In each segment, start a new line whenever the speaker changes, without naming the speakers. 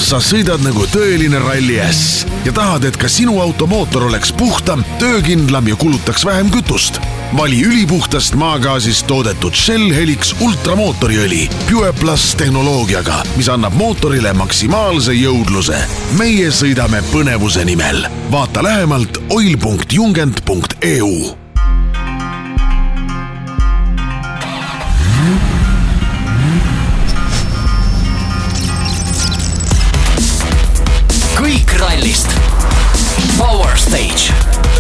kas sa sõidad nagu tõeline ralli äss ja tahad, et ka sinu automootor oleks puhtam, töökindlam ja kulutaks vähem kütust? Vali ülipuhtast maagaasist toodetud Shell Helix ultramootoriõli Pure Plus tehnoloogiaga, mis annab mootorile maksimaalse jõudluse. Meie sõidame põnevuse nimel. Vaata lähemalt oil.jungent.eu.
Kõik rallist. Power Stage.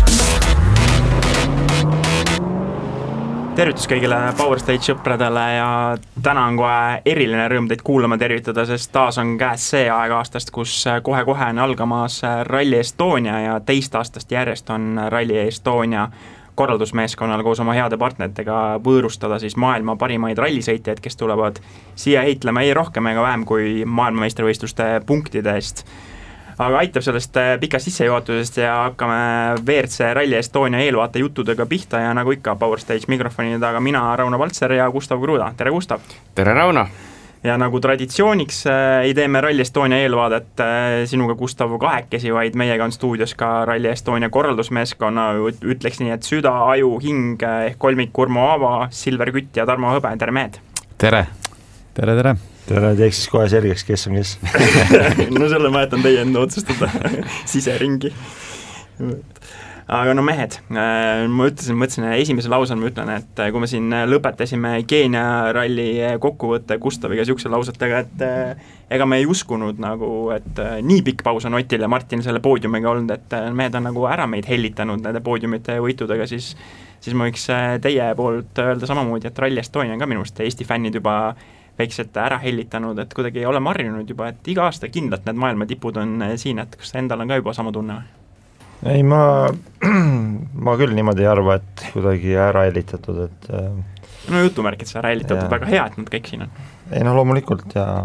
Tervitus kõigile Power Stage sõpradele ja täna on kohe eriline rõõm teid kuulama tervitada, sest taas on käes see aeg aastast, kus kohe-kohe on algamas Rally Estonia ja teist aastast järjest on Rally Estonia korraldusmeeskonnal koos oma heade partneritega võõrustada siis maailma parimaid rallisõitjaid, kes tulevad siia heitlema ei rohkem ega vähem kui maailmameistrivõistluste punktide eest. Aga aitab sellest pikast sissejuhatusest ja hakkame WRC Rally Estonia eelvaate juttudega pihta ja nagu ikka Power Stage mikrofoni taga mina, Rauno Valtser ja Gustav Kruda. Tere, Gustav!
Tere, Rauno!
Ja nagu traditsiooniks ei teeme Rally Estonia eelvaadet sinuga, Gustav, kahekesi, vaid meiega on stuudios ka Rally Estonia korraldusmeeskonna, ütleks nii, et süda, aju, hing ehk kolmik Kurmo Aava, Silver Kütt ja Tarmo Hõbe. Tere, mehed!
Tere!
Tere, tere! Tere, teeks siis kohe selgeks, kes on kes.
No selle ma jätan teie enda otsustada siseringi. Aga no mehed, ma mõtlesin esimese lausel ma ütlen, et kui me siin lõpetasime Keenia ralli kokkuvõtte Gustaviga siukse lausetega, et ega me ei uskunud nagu, et nii pikk paus on Otil ja Martin selle poodiumiga olnud, et mehed on nagu ära meid hellitanud nende poodiumite võitudega, siis ma võiks teie poolt öelda samamoodi, et Rally Estonia on ka minu meelest Eesti fännid juba väikselt ära hellitanud, et kuidagi oleme harjunud juba, et iga aasta kindlalt need maailma tipud on siin, et kas endal on ka juba sama tunne?
Ei, ma küll niimoodi ei arva, et kuidagi ära hellitatud, et
no jutumärkid sa ära hellitatud, väga hea, et nad kõik siin on.
Ei no loomulikult ja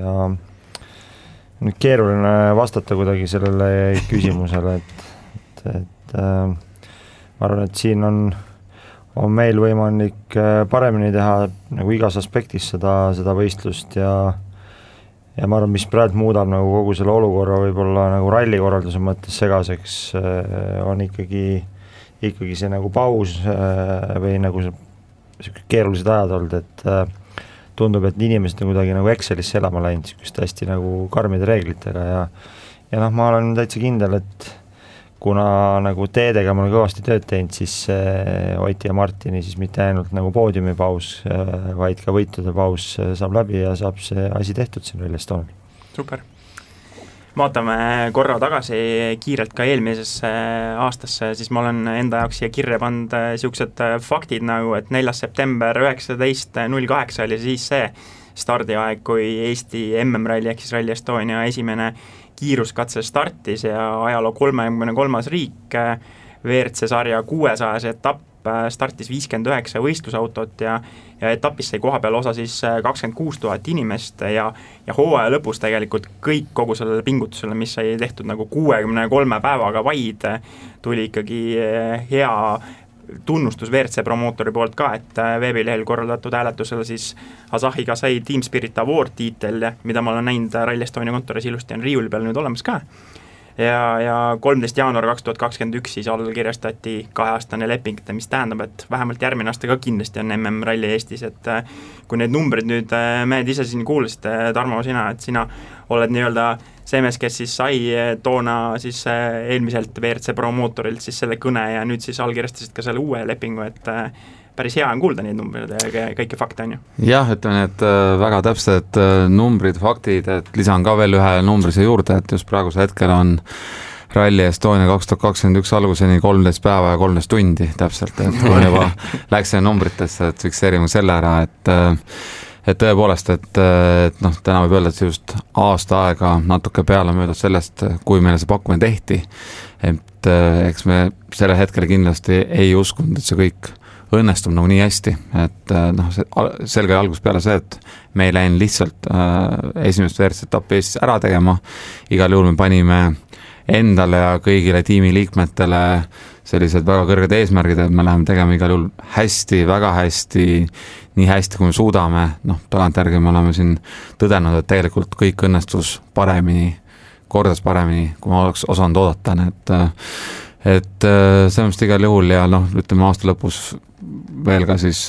nüüd keeruline vastata kuidagi sellele küsimusele, et ma arvan, et siin on meil võimalik paremini teha nagu igas aspektis seda võistlust ja ma arvan, mis praegu muudab nagu kogu selle olukorra võib-olla nagu rallikorralduse mõttes segaseks, on ikkagi see nagu paus või nagu see keerulised ajad olnud, et tundub, et inimesed on kuidagi nagu Excelisse elama läinud, sest hästi nagu karmide reeglitega ja noh, ma olen täitsa kindel, et kuna nagu teedega ma olen kõvasti tööd teinud, siis Oti ja Martini siis mitte ainult nagu poodiumi paus, vaid ka võitude paus saab läbi ja saab see asi tehtud siin Rally Estonial.
Super. Vaatame korra tagasi kiirelt ka eelmisesse aastasse, siis ma olen enda jaoks siia kirja pannud siuksed faktid nagu, et 4. september 19.08 oli siis see stardiaeg, kui Eesti MM-ralli ehk siis Rally Estonia esimene kiiruskatse startis ja ajaloo 33. riik, WRC sarja 600 etapp startis 59 võistlusautot ja etapis sai koha peal osa siis 26 000 inimest ja hooaja lõpus tegelikult kõik kogu sellele pingutusele, mis sai tehtud nagu 63 päevaga vaid, tuli ikkagi hea tunnustus WRC promootori poolt ka, et veebilehel korraldatud hääletusel siis Asahiga sai Team Spirit Award tiitel, mida ma olen näinud Rally Estonia kontoris ilusti on riiuli peal nüüd olemas ka. Ja 13. jaanuar 2021 siis allkirjastati 2-aastane leping, mis tähendab, et vähemalt järgmine aasta ka kindlasti on MM-ralli Eestis, et kui need numbrid nüüd mehed ise siin kuulasite, Tarmo, sina, et sina oled nii-öelda see mees, kes siis sai toona siis eelmiselt WRC promootorilt siis selle kõne ja nüüd siis allkirjastasid ka selle uue lepingu, et päris hea on kuulda neid numbreid ja kõiki fakte on ju.
Jah, ütlen, et väga täpsed numbrid, faktid, et lisan ka veel ühe numbrise juurde, et just praeguse hetkel on Rally Estonia 2021 alguseni 13 päeva ja 13 tundi täpselt, et kui juba läks numbritesse, et fikseerime selle ära, et tõepoolest, et noh, täna võib öelda, et see just aasta aega natuke peale möödas sellest, kui meile see pakkumine tehti, et eks me selle hetkel kindlasti ei uskunud, et see kõik õnnestub nagu nii hästi, et noh, selge algus peale see, et me ei läinud lihtsalt esimest WRC etappi Eestis ära tegema, igal juhul me panime endale ja kõigile tiimi liikmetele sellised väga kõrged eesmärgid, et me läheme tegema igal juhul hästi, väga hästi, nii hästi, kui me suudame, tagantjärgi me oleme siin tõdenud, et tegelikult kõik õnnestus paremini, kordades paremini, kui ma oleks osanud oodata, et sellest igal juhul ja ütleme aasta lõpus veel ka siis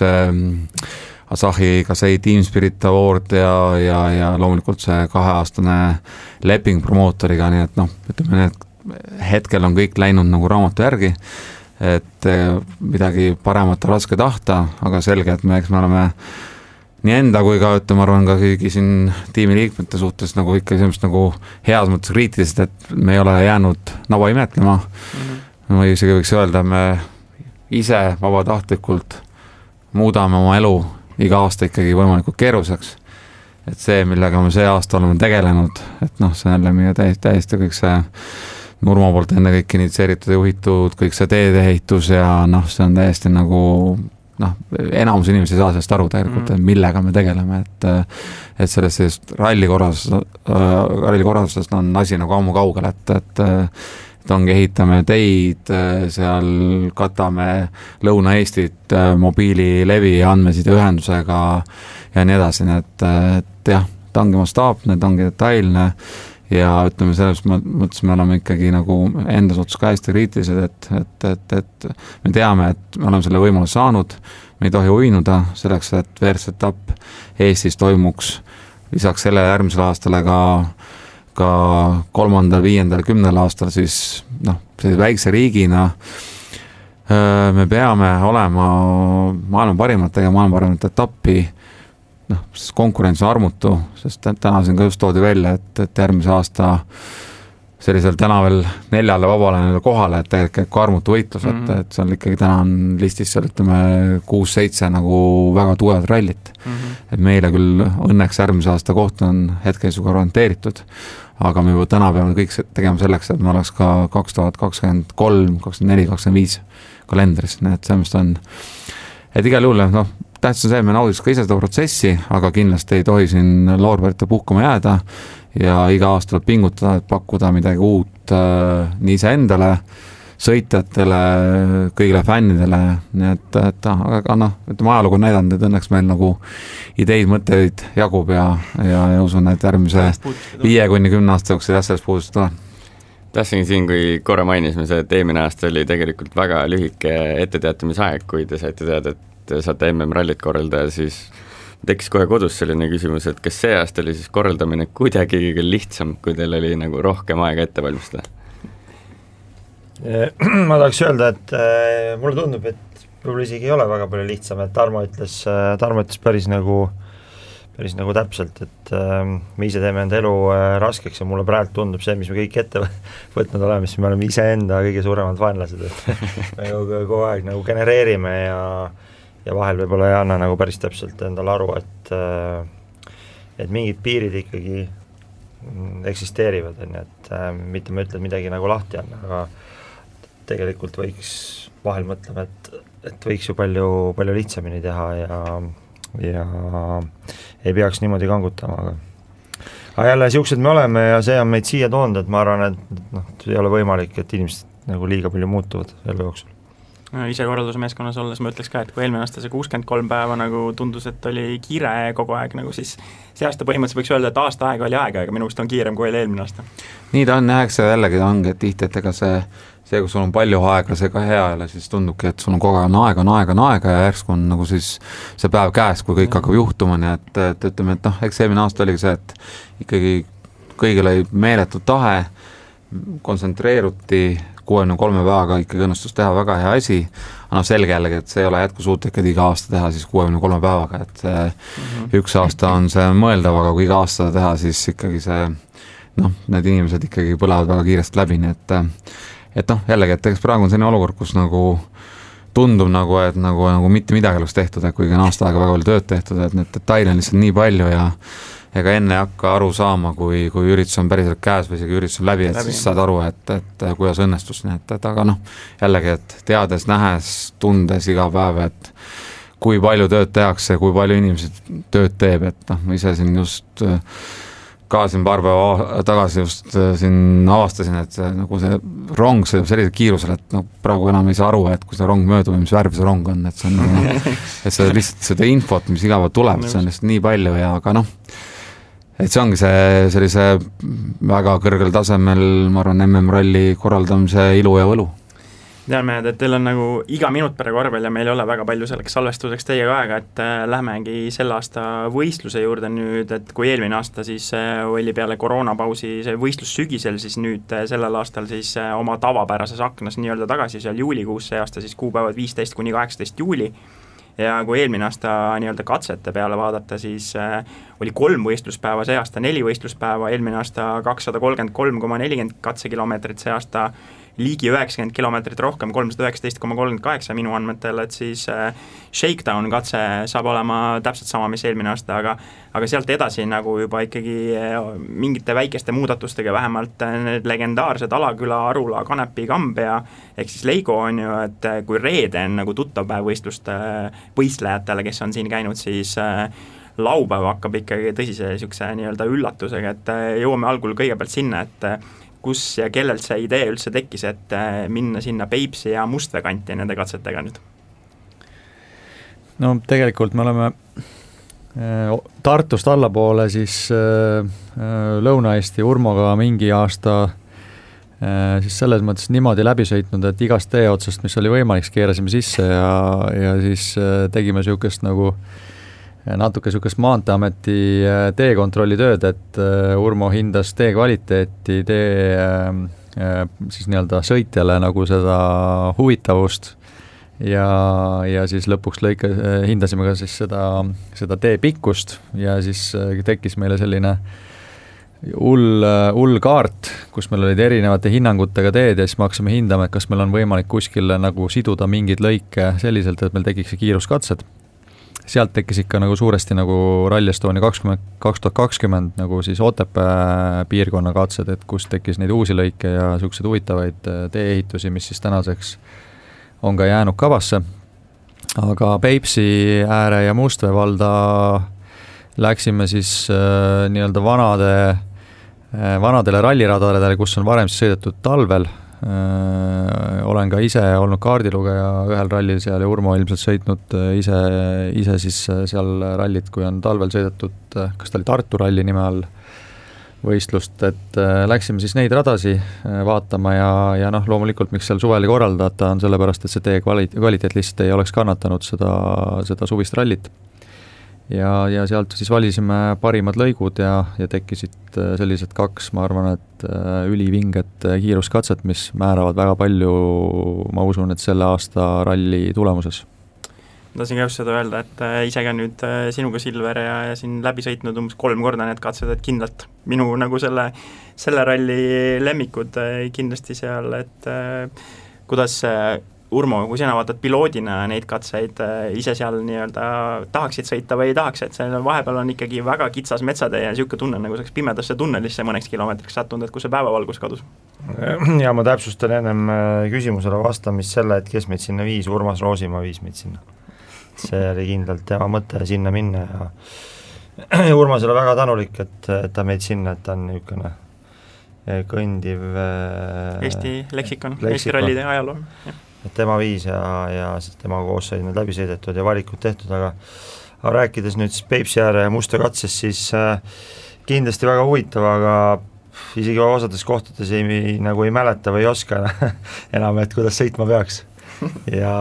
Asahi Kasei Team Spirit Award ja loomulikult see 2-aastane leping promootoriga, nii et ütleme, et hetkel on kõik läinud nagu raamatu järgi, et midagi paremat on raske tahta, aga selge, et eks me oleme nii enda kui ka, ma arvan, ka kõigi siin tiimi liikmete suhtes nagu ikka sellist nagu heas mõttes kriitilised, et me ei ole jäänud naba imetlema. Ma isegi võiks öelda, me ise vabatahtlikult muudame oma elu iga aasta ikkagi võimalikult keeruseks. Et see, millega me see aasta oleme tegelenud, et see on jälle meie täiesti kõik see Nurmo poolt enne kõik initsieeritud ja juhitud, kõik see teedeehitus ja see on täiesti nagu enamus inimesi ei saa sellest aru tegelikult, millega me tegeleme, et sellest rallikorraldusest on asi nagu ammu kaugel, et ongi ehitame teid, seal katame Lõuna-Eestit mobiililevi andmesideühendusega ja nii edasi, et jah, ta ongi mastaapne, ta ongi detailne ja ütleme, selles mõttes me oleme ikkagi nagu enda suhtes ka hästi kriitilised, et me teame, et me oleme selle võimaluse saanud, me ei tohi uinuda selleks, et WRC etapp Eestis toimuks lisaks selle järgmisel aastale ka 3., 5., 10. aastal siis sellise väikse riigina me peame olema maailma parimat etappi, konkurents on armutu, sest täna siin ka just toodi välja, et järgmise aasta sellisel täna veel 4 vabale kohale, et tegelikult armutu võitlus, et seal ikkagi täna on listis seal ütleme 6-7 nagu väga tugevad rallit. Et meile küll õnneks järgmise aasta koht on hetkeisuga garanteeritud, aga me juba täna peame kõik tegema selleks, et me oleks ka 2023, 2024, 2025 kalendris, nii et sellest on, et igal juhul tähtsam see, me naudiks ka ise seda protsessi, aga kindlasti ei tohi siin loorberite puhkama jääda ja iga aasta tuleb pingutada, et pakkuda midagi uut nii ise endale, sõitjatele, kõigile fännidele, nii et aga ütleme ajalugu on näidanud, et õnneks meil nagu ideid, mõtteid jagub ja usun, et järgmise 5-10 aasta jooksul sellest puudust tuleb.
Tahtsin siin, kui korra mainisime see, et eelmine aasta oli tegelikult väga lühike etteteatamisaeg, kui te saite teada, et saate MM-rallit korraldada, siis tekkis kohe kodus selline küsimus, et kas see aasta oli siis korraldamine kuidagi kõige lihtsam, kui teil oli nagu rohkem aega ette valmistada?
Ma tahaks öelda, et mulle tundub, et võib-olla isegi ei ole väga palju lihtsam, et Tarmo ütles päris nagu täpselt, et me ise teeme enda elu raskeks ja mulle praegu tundub see, mis me kõik ette võtnud oleme, siis me oleme ise enda kõige suuremad vaenlased, et me kogu aeg nagu genereerime ja vahel võib-olla ei anna nagu päris täpselt endale aru, et mingid piirid ikkagi eksisteerivad, et mitte ma ütlen midagi nagu lahti on, aga tegelikult võiks, vahel mõtlema, et võiks ju palju lihtsamini teha ja ei peaks niimoodi kangutama, aga jälle siuksed me oleme ja see on meid siia toonud, et ma arvan, et ei ole võimalik, et inimesed nagu liiga palju muutuvad elu jooksul.
Ise korralduse meeskonnas olles ma ütleks ka, et kui eelmine aasta see 63 päeva nagu tundus, et oli kiire kogu aeg, nagu siis see aasta põhimõtteliselt võiks öelda, et aasta aega oli aega, aga minu arust on kiirem kui oli eelmine aasta. Nii
ta on, eks see jällegi ongi, et tihti, et ega see, kui sul on palju aega, see ka hea jälle, siis tundubki, et sul on kogu aega ja järsku on nagu siis see päev käes, kui kõik hakkab juhtuma, nii et ütleme, et eks eelmine aasta oligi see, et ikkagi kõigil oli meeletud tahe, kontsentreeruti 63 päevaga ikkagi õnnestus teha väga hea asi, aga selge jällegi, et see ei ole jätkusuutlik, et iga aasta teha siis 63 päevaga, et üks aasta on see mõeldav, aga kui iga aasta teha, siis ikkagi see, need inimesed ikkagi põlevad väga kiiresti läbi, nii et jällegi, et eks praegu on selline olukord, kus nagu tundub nagu, et nagu mitte midagi oleks tehtud, et kuigi on aasta aega väga palju tööd tehtud, et need detaile on lihtsalt nii palju ja ega enne ei hakka aru saama, kui üritus on päriselt käes või isegi üritus on läbi, et siis saad aru, et kuidas õnnestus, nii et aga jällegi, et teades, nähes, tundes iga päev, et kui palju tööd tehakse, kui palju inimesed tööd teeb, et ise siin just ka siin paar päeva tagasi just siin avastasin, et nagu see rong sõidab sellisel kiirusel, et no praegu enam ei saa aru, et kui see rong möödub, mis värv see rong on, et see on et see lihtsalt seda infot, mis iga päev tuleb, see on lihtsalt nii palju ja aga noh, et see ongi see sellise väga kõrgel tasemel, ma arvan, MM-ralli korraldamise ilu ja võlu.
Teame, et teil on nagu iga minut per korvpall ja meil ei ole väga palju selleks salvestuseks teiega aega, et lähmegi selle aasta võistluse juurde nüüd, et kui eelmine aasta siis oli peale koroonapausi see võistlus sügisel, siis nüüd sellel aastal siis oma tavapärases aknas nii-öelda tagasi seal juulikuus, see aasta siis kuupäevad 15 kuni 18 juuli ja kui eelmine aasta nii-öelda katsete peale vaadata, siis oli 3 võistluspäeva, see aasta 4 võistluspäeva, eelmine aasta 233,40 katsekilomeetrit, see aasta liigi 90 kilomeetrit rohkem, 319,38 minu andmetel, et siis shakedown katse saab olema täpselt sama, mis eelmine aasta, aga sealt edasi nagu juba ikkagi mingite väikeste muudatustega, vähemalt need legendaarsed Alaküla, Arula, Kanepi, Kambja, ehk siis Leigo on ju, et kui reede on nagu tuttav päev võistlejatele, kes on siin käinud, siis laupäev hakkab ikkagi tõsise niisuguse nii-öelda üllatusega, et jõuame algul kõigepealt sinna, et kus ja kellelt see idee üldse tekkis, et minna sinna Peipsi ja Mustvee kanti nende katsetega nüüd?
No tegelikult me oleme Tartust allapoole siis Lõuna-Eesti Urmoga mingi aasta siis selles mõttes niimoodi läbi sõitnud, et igast tee otsast, mis oli võimalik, keerasime sisse ja siis tegime niisugust nagu natuke niisugust Maanteeameti teekontrolli tööd, et Urmo hindas tee kvaliteeti, siis nii-öelda sõitjale nagu seda huvitavust ja siis lõpuks hindasime ka siis seda tee pikkust ja siis tekkis meile selline hull kaart, kus meil olid erinevate hinnangutega teed ja siis me hakkasime hindama, et kas meil on võimalik kuskil nagu siduda mingeid lõike selliselt, et meil tekiks kiiruskatsed. Sealt tekkis ikka nagu suuresti nagu Rally Estonia 2020 nagu siis Otepää piirkonna katsed, et kus tekkis neid uusi lõike ja niisuguseid huvitavaid tee-ehitusi, mis siis tänaseks on ka jäänud kavasse. Aga Peipsi ääre ja Mustvee valda läksime siis nii-öelda vanadele ralliradadele, kus on varem siis sõidetud talvel. Olen ka ise olnud kaardilugeja ühel rallil seal ja Urmo ilmselt sõitnud ise siis seal rallit, kui on talvel sõidetud, kas ta oli Tartu ralli nime all võistlust, et läksime siis neid radasi vaatama ja noh, loomulikult miks seal suvel korraldada on sellepärast, et see tee kvaliteet lihtsalt ei oleks kannatanud seda suvist rallit. Ja sealt siis valisime parimad lõigud ja tekkisid sellised 2, ma arvan, et ülivinget kiiruskatset, mis määravad väga palju, ma usun, et selle aasta ralli tulemuses.
Tasin ka just seda öelda, et ise ka nüüd sinuga Silver ja siin läbi sõitnud umbes 3 korda need katsed, et kindlalt minu nagu selle ralli lemmikud kindlasti seal, et kuidas Urmo, kui sina vaatad piloodina neid katseid ise seal nii-öelda tahaksid sõita või ei tahaks, et see vahepeal on ikkagi väga kitsas metsatee ja niisugune tunne, nagu saaks pimedasse tunnelisse mõneks kilomeetriks sattunud, et kus see päevavalgus kadus?
Ja ma täpsustan ennem küsimusele vastamist selle, et kes meid sinna viis, Urmas Roosimaa viis meid sinna. See oli kindlalt tema mõte sinna minna ja Urmasele väga tänulik, et ta meid sinna, et ta on niisugune kõndiv
Eesti leksikon. Eesti rallide ajaloo, jah.
Et tema viis ja tema koos sai need läbi sõidetud ja valikud tehtud, aga rääkides nüüd siis Peipsi ääre ja Mustvee katses, siis kindlasti väga huvitav, aga isegi osades kohtades ei mäleta või ei oska enam, et kuidas sõitma peaks. Ja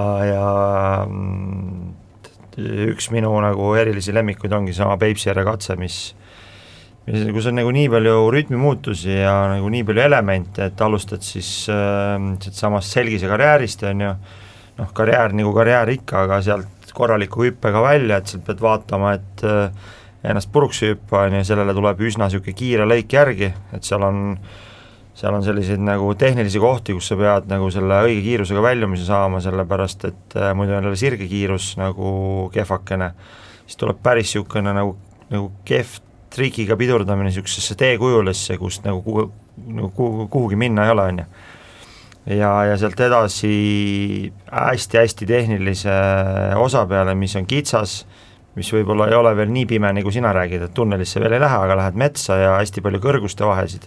üks minu nagu erilisi lemmikuid ongi sama Peipsi ääre katse, kus on nagu nii palju rütmimuutusi ja nagu nii palju elemente, et alustad siis samast Selgise karjäärist, on ju, noh, karjäär nagu karjäär ikka, aga sealt korraliku hüppega välja, et sealt pead vaatama, et ennast puruks hüppa, on ju, sellele tuleb üsna niisugune kiire lõik järgi, et seal on selliseid nagu tehnilisi kohti, kus sa pead nagu selle õige kiirusega väljumise saama, sellepärast et muidu on jälle sirge kiirus nagu kehvakene, siis tuleb päris niisugune nagu kehv trikiga pidurdamine niisugusesse teekujulesse, kust nagu kuhugi minna ei ole, on ju. Ja sealt edasi hästi-hästi tehnilise osa peale, mis on kitsas, mis võib-olla ei ole veel nii pime, nagu sina räägid, et tunnelisse veel ei lähe, aga lähed metsa ja hästi palju kõrguste vahesid.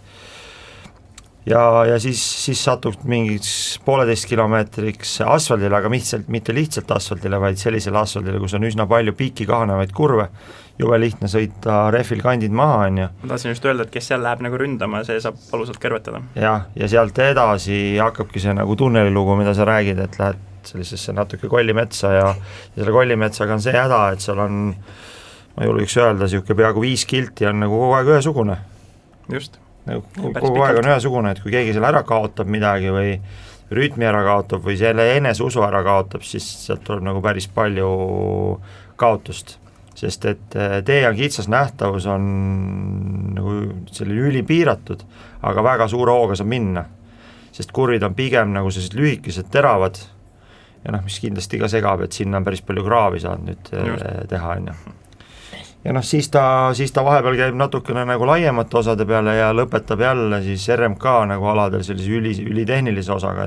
Ja siis satud mingiks 1,5 kilomeetriks asfaldile, aga mitte lihtsalt asfaldile, vaid sellisele asfaldile, kus on üsna palju piiki kahanevaid kurve, jube lihtne sõita rehvil kandid maha, on ju.
Ma tahtsin just öelda, et kes seal läheb nagu ründama, see saab valusalt kõrvetada.
Ja sealt edasi hakkabki see nagu tunnelilugu, mida sa räägid, et lähed sellisesse natuke kollimetsa ja selle kollimetsaga on see häda, et seal on, ma julgeks öelda, siuke peaaegu 5 kilti on nagu kogu aeg ühesugune.
Just.
Kogu aeg on ühesugune, et kui keegi selle ära kaotab midagi või rütmi ära kaotab või selle eneseusu ära kaotab, siis sealt tuleb nagu päris palju kaotust, sest et tee on kitsas, nähtavus on nagu selline ülipiiratud, aga väga suure hooga saab minna, sest kurvid on pigem nagu sellised lühikesed teravad ja mis kindlasti ka segab, et sinna on päris palju kraavi saanud nüüd teha, on ju. Ja siis ta vahepeal käib natukene nagu laiemate osade peale ja lõpetab jälle siis RMK nagu aladel sellise ülitehnilise osaga,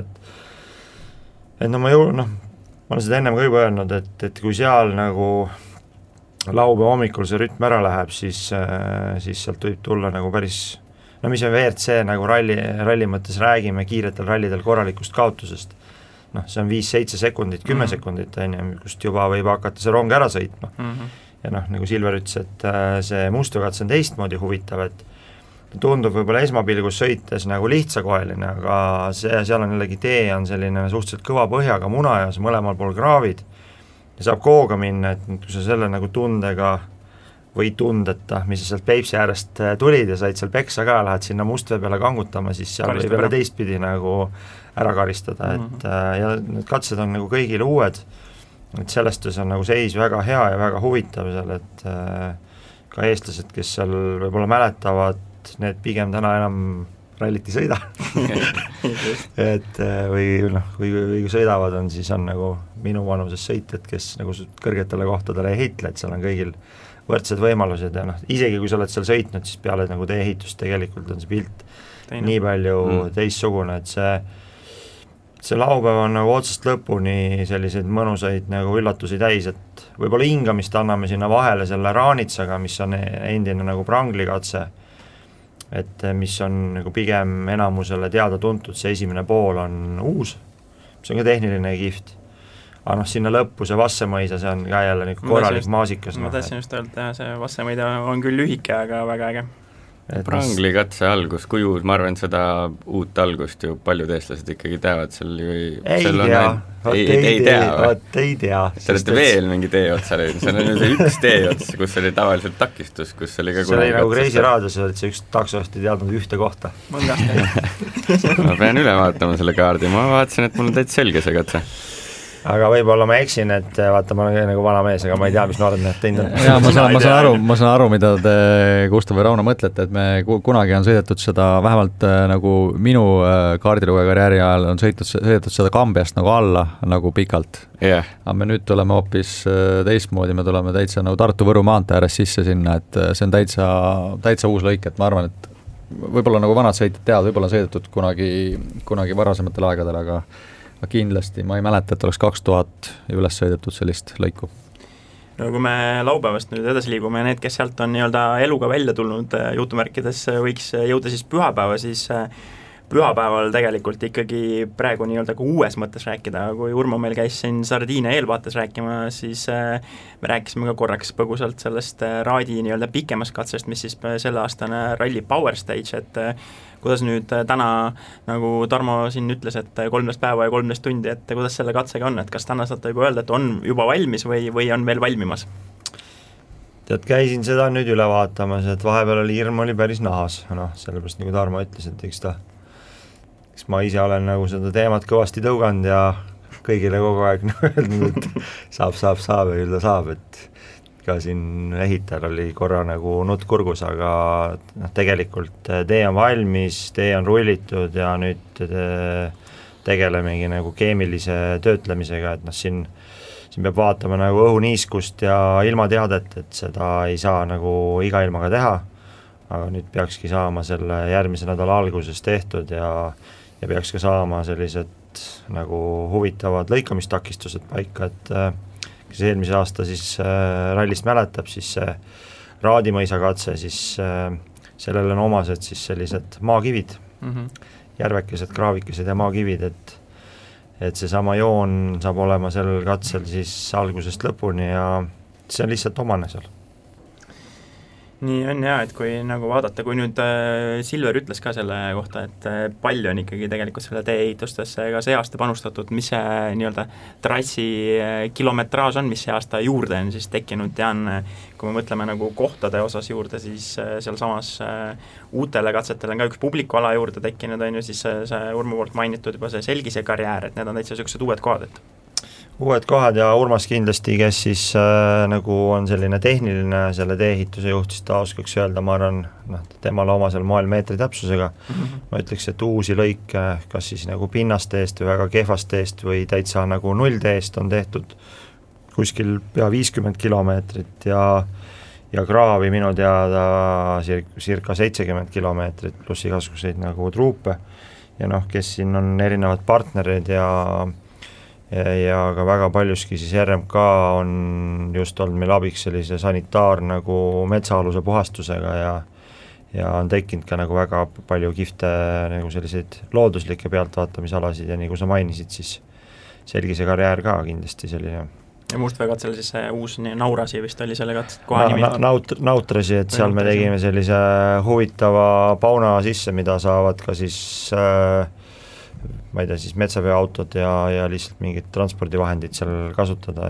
et ma olen seda ennem ka juba öelnud, et kui seal nagu laupäeva hommikul see rütm ära läheb, siis sealt võib tulla nagu päris, mis me WRC nagu ralli mõttes räägime, kiiretel rallidel korralikust kaotusest, see on 5-7 sekundit, 10 sekundit, kust juba võib hakata see rong ära sõitma. Ja nagu Silver ütles, et see mustveokatse on teistmoodi huvitav, et tundub võib-olla esmapilgus sõites nagu lihtsakoeline, aga seal on jällegi tee on selline suhteliselt kõva põhjaga muna ja mõlemal pool kraavid ja saab kooga minna, et kui sa selle nagu tundega või tundeta, mis sa sealt Peipsi äärest tulid ja said seal peksa ka, lähed sinna mustvee peale kangutama, siis seal võib jälle teistpidi nagu ära karistada, et ja need katsed on nagu kõigile uued, et sellest on nagu seis väga hea ja väga huvitav seal, et ka eestlased, kes seal võib-olla mäletavad, need pigem täna enam rallit ei sõida et või kui sõidavad on, siis on nagu minu vanuses sõitjad, kes nagu kõrgetele kohtadele ei heitle, et seal on kõigil võrdsed võimalused ja isegi kui sa oled seal sõitnud, siis peale nagu tee ehitust tegelikult on see pilt nii palju teistsugune, et see laupäev on nagu otsast lõpuni selliseid mõnusaid nagu üllatusi täis, et võib-olla hingamist anname sinna vahele selle Raanitsaga, mis on endine nagu pranglikatse, et mis on nagu pigem enamusele teada tuntud, see esimene pool on uus, mis on ka tehniline kihvt, aga sinna lõppu see Vassemõisa, see on ka jälle nagu korralik maasikas.
Ma tahtsin just öelda, see Vassemõida on küll lühike, aga väga äge.
Pranglikatse algus, kui uus, ma arvan, seda uut algust ju paljud eestlased ikkagi teavad seal ju ei tea. Te olete veel mingi tee otsa leidnud, see on ju see üks tee ots, kus oli tavaliselt takistus, kus oli ka
see oli nagu Reisi raadios, et see üks taksost ei teadnud ühte kohta.
Ma pean üle vaatama selle kaardi, ma vaatasin, et mul on täitsa selge see katse.
Aga võib-olla ma eksin, et vaata, ma olen nagu vana mees, aga ma ei tea, mis noored need teinud on.
Jaa, ma saan aru, mida te, Gustav või Rauno, mõtlete, et me kunagi on sõidetud seda, vähemalt nagu minu kaardilugeja karjääri ajal on sõidetud seda Kambiast nagu alla, nagu pikalt.
Yeah.
Aga me nüüd tuleme hoopis teistmoodi, me tuleme täitsa nagu Tartu-Võru maantee ääres sisse sinna, et see on täitsa uus lõik, et ma arvan, et võib-olla nagu vanad sõitjad teavad, võib-olla on sõidetud kunagi varasematel aegadel, aga kindlasti, ma ei mäleta, et oleks 2000 üles sõidetud sellist lõiku.
No kui me laupäevast nüüd edasi liigume, need, kes sealt on nii-öelda eluga välja tulnud jutumärkides, võiks jõuda siis pühapäeva, siis pühapäeval tegelikult ikkagi praegu nii-öelda ka uues mõttes rääkida, kui Urmo meil käis siin Sardiinia eelvaates rääkima, siis me rääkisime ka korraks põgusalt sellest Raadi nii-öelda pikemast katsest, mis siis selle aastane ralli Power Stage, et kuidas nüüd täna, nagu Tarmo siin ütles, et 13 päeva ja 13 tundi, et kuidas selle katsega on, et kas täna saate juba öelda, et on juba valmis või on veel valmimas?
Tead, käisin seda nüüd üle vaatamas, et vahepeal oli hirm oli päris nahas, sellepärast nagu Tarmo ütles, et eks ma ise olen nagu seda teemat kõvasti tõuganud ja kõigile kogu aeg öelnud, et saab ja küll ta saab, et ka siin ehitajal oli korra nagu nutt kurgus, aga tegelikult tee on valmis, tee on rullitud ja nüüd tegelemegi nagu keemilise töötlemisega, et siin peab vaatama nagu õhuniiskust ja ilmateadet, et seda ei saa nagu iga ilmaga teha, aga nüüd peakski saama selle järgmise nädala alguses tehtud ja peaks ka saama sellised nagu huvitavad lõikamistakistused paika, et kes eelmise aasta siis rallist mäletab, siis see Raadimõisa katse, siis sellele on omased siis sellised maakivid, järvekesed, kraavikesed ja maakivid, et seesama joon saab olema sellel katsel siis algusest lõpuni ja see on lihtsalt omane seal.
Nii on jah, et kui nagu vaadata, kui nüüd Silver ütles ka selle kohta, et palju on ikkagi tegelikult selle tee-ehitustesse ka see aasta panustatud, mis see nii-öelda trassi kilometraaž on, mis see aasta juurde on siis tekkinud, tean, kui me mõtleme nagu kohtade osas juurde, siis seal samas uutele katsetele on ka üks publikuala juurde tekkinud, on ju, siis see Urmo poolt mainitud juba see Selgise karjäär, et need on täitsa sellised uued kohad, et
uued kohad ja Urmas kindlasti, kes siis nagu on selline tehniline selle tee-ehituse juht, siis ta oskaks öelda, ma arvan, temale omasel moel meetri täpsusega, ma ütleks, et uusi lõike, kas siis nagu pinnast eest või väga kehvast eest või täitsa nagu nullteest on tehtud kuskil pea 50 kilomeetrit ja kraavi minu teada circa 70 kilomeetrit pluss igasuguseid nagu truupe ja kes siin on erinevad partnerid ja ka väga paljuski siis RMK on just olnud meil abiks sellise sanitaar nagu metsaaluse puhastusega ja on tekkinud ka nagu väga palju kihvte nagu selliseid looduslikke pealtvaatamisalasid ja nagu sa mainisid, siis Selgise karjäär ka kindlasti selline.
Ja Mustvee-katsel siis see uus Naurasi vist oli selle koha nimi?
Nautrasi, et seal me tegime sellise huvitava pauna sisse, mida saavad ka siis ma ei tea, siis metsaveoautod ja lihtsalt mingid transpordivahendid seal kasutada,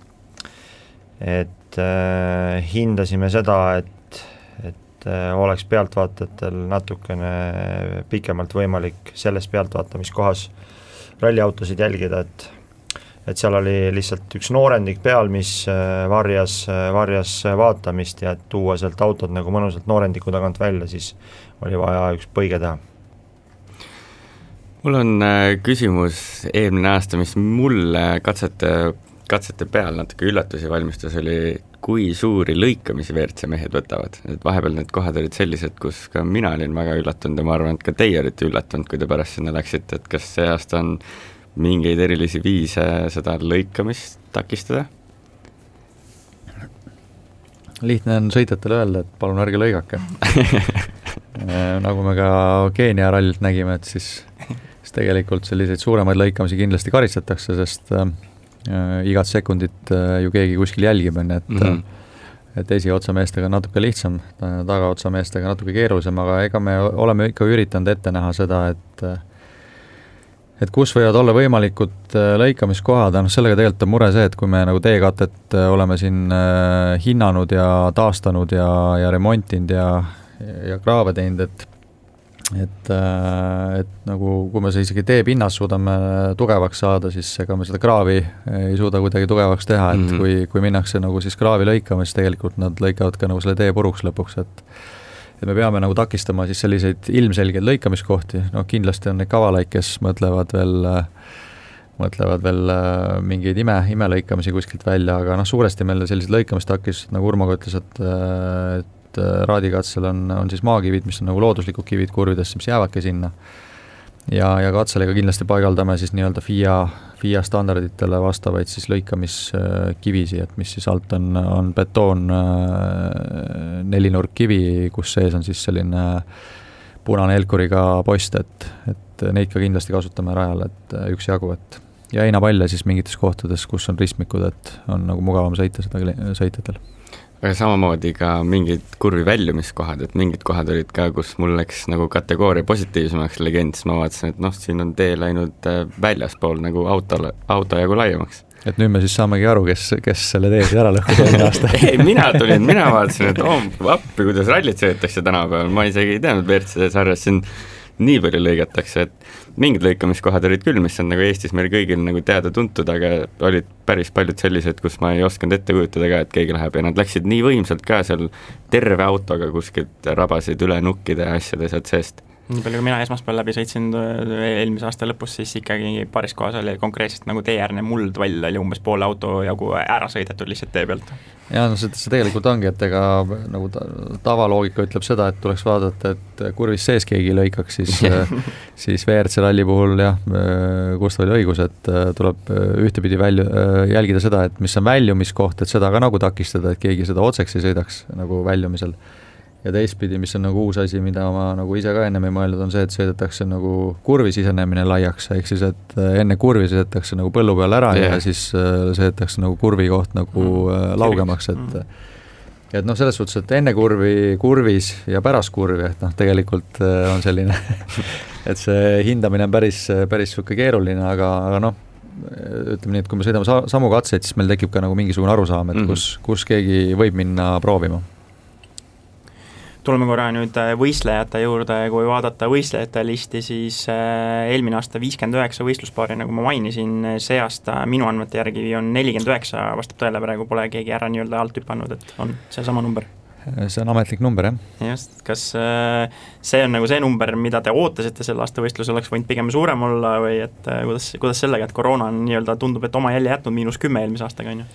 et hindasime seda, et oleks pealtvaatajatel natukene pikemalt võimalik selles pealtvaatamiskohas ralliautosid jälgida, et seal oli lihtsalt üks noorendik peal, mis varjas vaatamist ja et tuua sealt autod nagu mõnusalt noorendiku tagant välja, siis oli vaja üks põige teha.
Mul on küsimus eelmine aasta, mis mulle katsete peal natuke üllatusi valmistus, oli kui suuri lõikamisi WRC mehed võtavad. Et vahepeal need kohad olid sellised, kus ka mina olin väga üllatunud ja ma arvan, et ka teie olite üllatunud, kui te pärast sinna läksite, et kas see aasta on mingeid erilisi viise seda lõikamist takistada?
Lihtne on sõitjatele öelda, et palun ärge lõigake. Nagu me ka Keenia rallilt nägime, et siis tegelikult selliseid suuremaid lõikamisi kindlasti karistatakse, sest igat sekundit ju keegi kuskil jälgib, et esiotsa meestega natuke lihtsam, tagaotsa meestega natuke keerulisem, aga ega me oleme ikka üritanud ette näha seda, et kus võivad olla võimalikud lõikamiskohad, sellega tegelikult on mure see, et kui me nagu teekatet oleme siin hinnanud ja taastanud ja remontinud ja kraave teinud, et nagu kui me isegi teepinnas suudame tugevaks saada, siis ega me seda kraavi ei suuda kuidagi tugevaks teha, et kui minnakse nagu siis kraavi lõikama, siis tegelikult nad lõikavad ka nagu selle tee puruks lõpuks, et me peame nagu takistama siis selliseid ilmselgeid lõikamiskohti, kindlasti on neid kavalaid, kes mõtlevad veel mingeid imelõikamisi kuskilt välja, aga suuresti meil sellised lõikamistakistused, nagu Urmo ütles, et raadikatsel on siis maakivid, mis on nagu looduslikud kivid kurvidesse, mis jäävadki sinna. Ja katselega kindlasti paigaldame siis nii-öelda FIA standarditele vastavaid siis lõikamiskivisi, et mis siis alt on betoon nelinurk kivi, kus sees on siis selline punane helkuriga post, et neid ka kindlasti kasutame rajal, et üksjagu, et ja heinapalle siis mingites kohtades, kus on ristmikud, et on nagu mugavam sõita seda sõitjatel.
Aga samamoodi ka mingid kurvi väljumiskohad, et mingid kohad olid ka, kus mul läks nagu kategooria positiivsemaks legend, siis ma vaatasin, et siin on tee läinud väljaspool nagu auto jagu laiemaks.
Et nüüd me siis saamegi aru, kes selle tee ära lõhkus eelmine aasta.
Ei, mina vaatasin, et appi, kuidas rallit sõidetakse tänapäeval, ma isegi ei teadnud WRC sarjas siin nii palju lõigatakse, et mingid lõikamiskohad olid küll, mis on nagu Eestis meil kõigil nagu teada-tuntud, aga olid päris paljud sellised, kus ma ei osanud ette kujutada ka, et keegi läheb ja nad läksid nii võimsalt ka seal terve autoga kuskilt rabasid üle nukkide ja asjade sealt seest.
nii palju kui mina esmaspäeval läbi sõitsin eelmise aasta lõpus, siis ikkagi paaris kohas oli konkreetselt nagu teeäärne muldvall oli umbes poole auto jagu ära sõidetud lihtsalt tee pealt.
Ja no see tegelikult ongi, et ega nagu tavaloogika ütleb seda, et tuleks vaadata, et kurvis sees keegi lõikaks, siis WRC ralli puhul jah, Gustav oli õigus, et tuleb ühtepidi jälgida seda, et mis on väljumiskoht, et seda ka nagu takistada, et keegi seda otseks ei sõidaks nagu väljumisel. Ja teistpidi, mis on nagu uus asi, mida ma nagu ise ka ennem ei mõeldud, on see, et sõidetakse nagu kurvi sisenemine laiaks, ehk siis, et enne kurvi sõidetakse nagu põllu peal ära ja siis sõidetakse nagu kurvi koht nagu laugemaks, et noh, selles suhtes, et enne kurvis ja pärast kurvi, et noh, tegelikult on selline, et see hindamine on päris suke keeruline, aga noh, ütleme nii, et kui me sõidame samu katseid, siis meil tekib ka nagu mingisugune arusaam, et kus keegi võib minna proovima.
Tuleme korra nüüd võistlejate juurde, kui vaadata võistlejate listi, siis eelmine aasta 59 võistluspaari, nagu ma mainisin, see aasta minu andmete järgi on 49, vastab tõele, praegu pole keegi ära nii-öelda alt hüpanud, et on see sama number.
See on ametlik number, jah.
Just, kas see on nagu see number, mida te ootasite selle aasta võistlus, oleks võinud pigem suurem olla või et kuidas sellega, et koroona on nii-öelda tundub, et oma jälje jätnud -10 eelmise aastaga, on ju?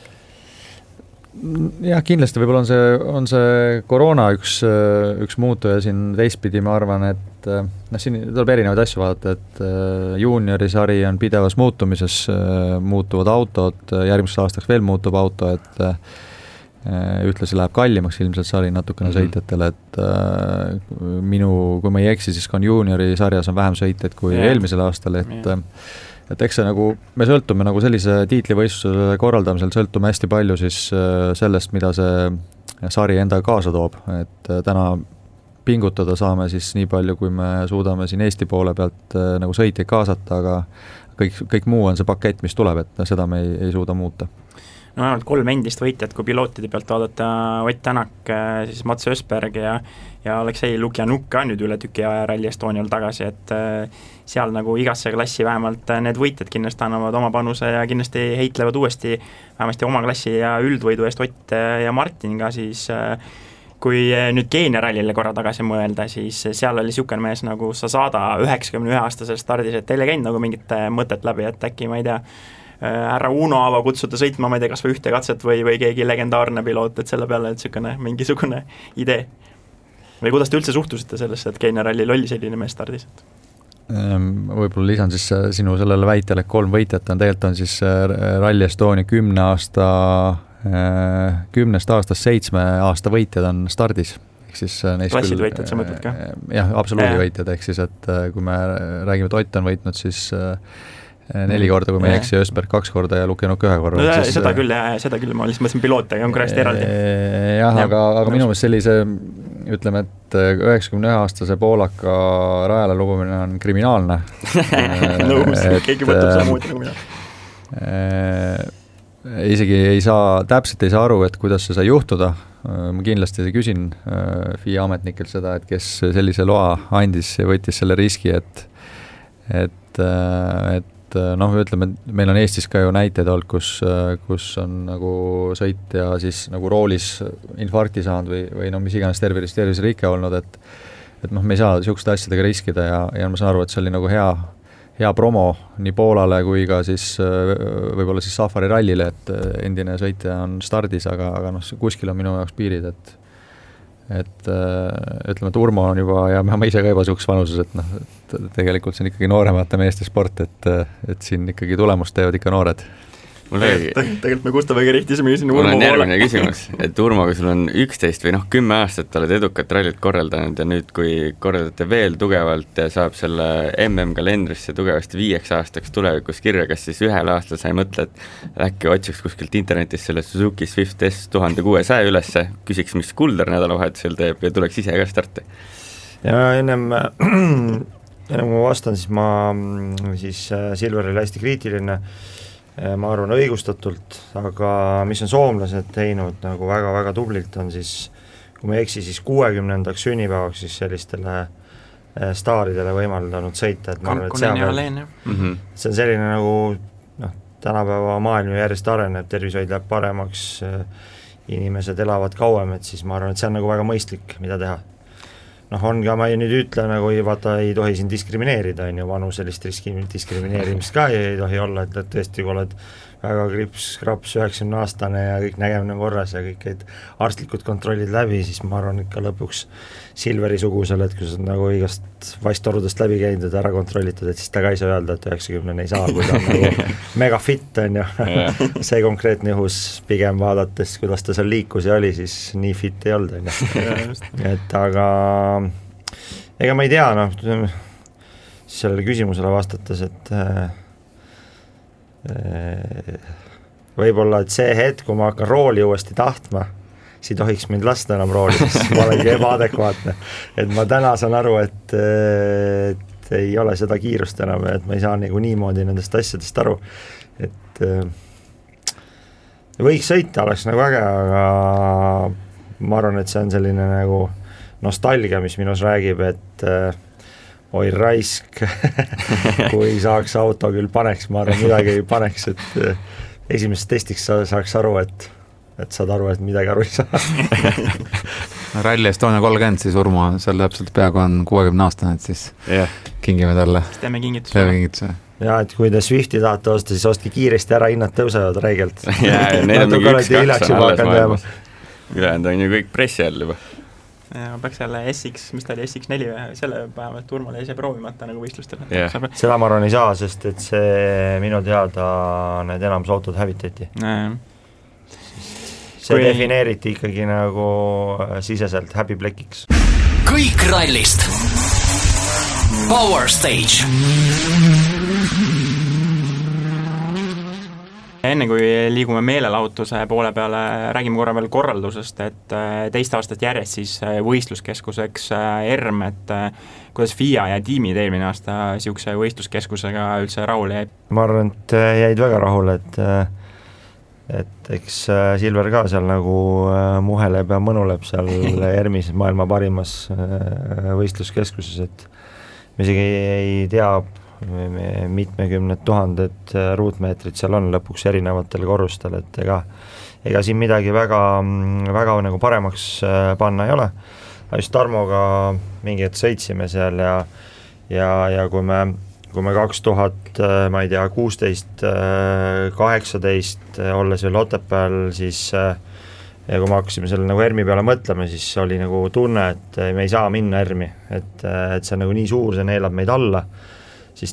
Jah, kindlasti võib-olla on see koroona üks muutuja siin teistpidi, ma arvan, et siin tuleb erinevaid asju vaadata, et juuniorisari on pidevas muutumises, muutuvad autod, järgmiseks aastaks veel muutub auto, et ühtlasi läheb kallimaks ilmselt sari natukene sõitjatele, et kui ma ei eksi, siis ka juuniorisarjas on vähem sõitjaid kui eelmisel aastal, et eks see nagu, me sõltume nagu sellise tiitlivõistluse korraldamisel, sõltume hästi palju siis sellest, mida see sari endaga kaasa toob, et täna pingutada saame siis nii palju, kui me suudame siin Eesti poole pealt nagu sõitjaid kaasata, aga kõik muu on see pakett, mis tuleb, et seda me ei suuda muuta.
No ainult 3 endist võitjat, kui pilootide pealt vaadata, Ott Tänak, siis Mats Ösberg ja Aleksei Lukjanuk ka nüüd üle tüki aja Rally Estonial tagasi, et seal nagu igasse klassi vähemalt need võitjad kindlasti annavad oma panuse ja kindlasti heitlevad uuesti vähemasti oma klassi ja üldvõidu eest Ott ja Martin ka, siis kui nüüd Keenia rallile korra tagasi mõelda, siis seal oli niisugune mees nagu Sasada 91-aastasel stardis, et teil ei käinud nagu mingit mõtet läbi, et äkki ma ei tea, härra Uno Aava kutsuda sõitma, ma ei tea, kas või ühte katset või keegi legendaarne piloot, et selle peale et mingisugune idee. Või kuidas te üldse suhtusite sellesse, et Keenia rallil oli selline mees stardis?
Võib-olla lisan siis sinu sellele väitele, et 3 võitjat tegelikult on siis Rally Estonia 10 aastast 7 aasta võitjad on stardis.
Klassid võitjad, sa mõtled ka?
Jah, absoluudi võitjad, ehk siis, et kui me räägime, et Ott on võitnud, siis 4 korda, kui me ei eksi, Ösberg 2 korda ja Lukjanuk 1 korda.
No, seda küll, ma lihtsalt mõtlesin piloote, aga on korrekt eraldi.
Jah, aga minu meelest sellise, ütleme, et 91-aastase Poolaka rajale lubumine on kriminaalne.
Keegi võtab samuti nagu mina.
Isegi täpselt ei saa aru, et kuidas see sai juhtuda. Ma kindlasti küsin FIA ametnikelt seda, et kes sellise loa andis ja võttis selle riski, et noh, ütleme, meil on Eestis ka ju näiteid olnud, kus on nagu sõitja siis nagu roolis infarkti saanud või no mis iganes terviseriike olnud, et noh, me ei saa niisuguste asjadega riskida ja ma saan aru, et see oli nagu hea promo nii Poolale kui ka siis võib-olla siis Safari rallile, et endine sõitja on stardis, aga noh, kuskil on minu jaoks piirid, et ütleme, et Urmo on juba ja ma ise ka juba niisuguses vanuses, et noh, tegelikult see on ikkagi nooremate meeste sport, et siin ikkagi tulemust teevad ikka noored.
Tegelikult me Gustaviga rihtisime siin Urmo
poole. Mul on järgmine küsimus, et Urmo, kui sul on 11 või 10 aastat oled edukat rallit korraldanud ja nüüd, kui korraldate veel tugevalt ja saab selle MM-kalendrisse tugevasti 5 aastaks tulevikus kirja, kas siis ühel aastal sa ei mõtle, et äkki otsiks kuskilt internetis selle Suzuki Swift S 1600 ülesse, küsiks, mis Kuldar nädalavahetusel teeb ja tuleks ise ka starti?
Ja ennem kui ma vastan, siis ma Silveril hästi kriitiline, ma arvan õigustatult, aga mis on soomlased teinud nagu väga-väga tublilt on siis, kui ma ei eksi, siis 60. sünnipäevaks siis sellistele staaridele võimaldanud sõita, et ma arvan, et see on selline nagu tänapäeva maailm järjest areneb, tervishoid läheb paremaks, inimesed elavad kauem, et siis ma arvan, et see on nagu väga mõistlik, mida teha. on ka, ma nüüd ütlen, nagu vaata, ei tohi siin diskrimineerida, on ju, vanuselist diskrimineerimist ka ei tohi olla, et tõesti, kui oled väga krips-kraps 90-aastane ja kõik nägemine korras ja kõik need arstlikud kontrollid läbi, siis ma arvan ikka lõpuks Silveri sugusel, et kui sa nagu igast vasttorudest läbi käinud ja ära kontrollitud, et siis ta ka ei saa öelda, et 90 ei saa, kui ta on nagu mega fit, on ju. See konkreetne juhus pigem vaadates, kuidas ta seal liikus ja oli, siis nii fit ei olnud, on ju. Et aga ega ma ei tea, sellele küsimusele vastates, et võib-olla, et see hetk, kui ma hakkan rooli uuesti tahtma, siis ei tohiks mind lasta enam rooli, sest ma olengi ebaadekvaatne. Et ma täna saan aru, et ei ole seda kiirust enam, et ma ei saa nagu niimoodi nendest asjadest aru. Et võiks sõita, oleks nagu äge, aga ma arvan, et see on selline nagu nostalgia, mis minus räägib, et oi raisk, kui saaks auto küll paneks, ma arvan, midagi ei paneks, et esimesest testiks saaks aru, et saad aru, et midagi aru ei saa.
Rally Estonia 30, siis Urmo, seal täpselt peaaegu on 60-aastane, et siis kingime talle.
Teeme kingituse.
Ja, et kui te Swifti tahate osta, siis ostke kiiresti ära, hinnad tõusevad räigelt.
Need on mingi 1-2 alles. Ülejäänud on ju kõik pressi all juba.
Ja peaks jälle SX, mis ta oli, SX4 selle päeva, et Urmale ei see proovimata nagu võistlustel.
Seda ma arvan ei saa, sest et see minu teada need enamus autod hävitati. See defineeriti ikkagi nagu siseselt Happy Blackiks.
Kõik rallist. Power Stage.
Enne kui liigume meelelahutuse poole peale, räägime korra veel korraldusest, et teist aastat järjest siis võistluskeskuseks ERM, et kuidas FIA ja tiimid eelmine aasta siukse võistluskeskusega üldse rahule jäi?
Ma arvan, et jäid väga rahule, et eks Silver ka seal nagu muheleb ja mõnuleb seal ERMis maailma parimas võistluskeskuses, et me isegi ei tea, mitmekümned tuhanded ruutmeetrid seal on lõpuks erinevatel korrustel, et ega siin midagi väga nagu paremaks panna ei ole. Just Tarmoga mingi hetk sõitsime seal ja kui me 2000, ma ei tea, 16, 18 olles veel Otepääl, siis ja kui me hakkasime selle nagu ERMi peale mõtlema, siis oli nagu tunne, et me ei saa minna ERMi, et see on nagu nii suur, see neelab meid alla, siis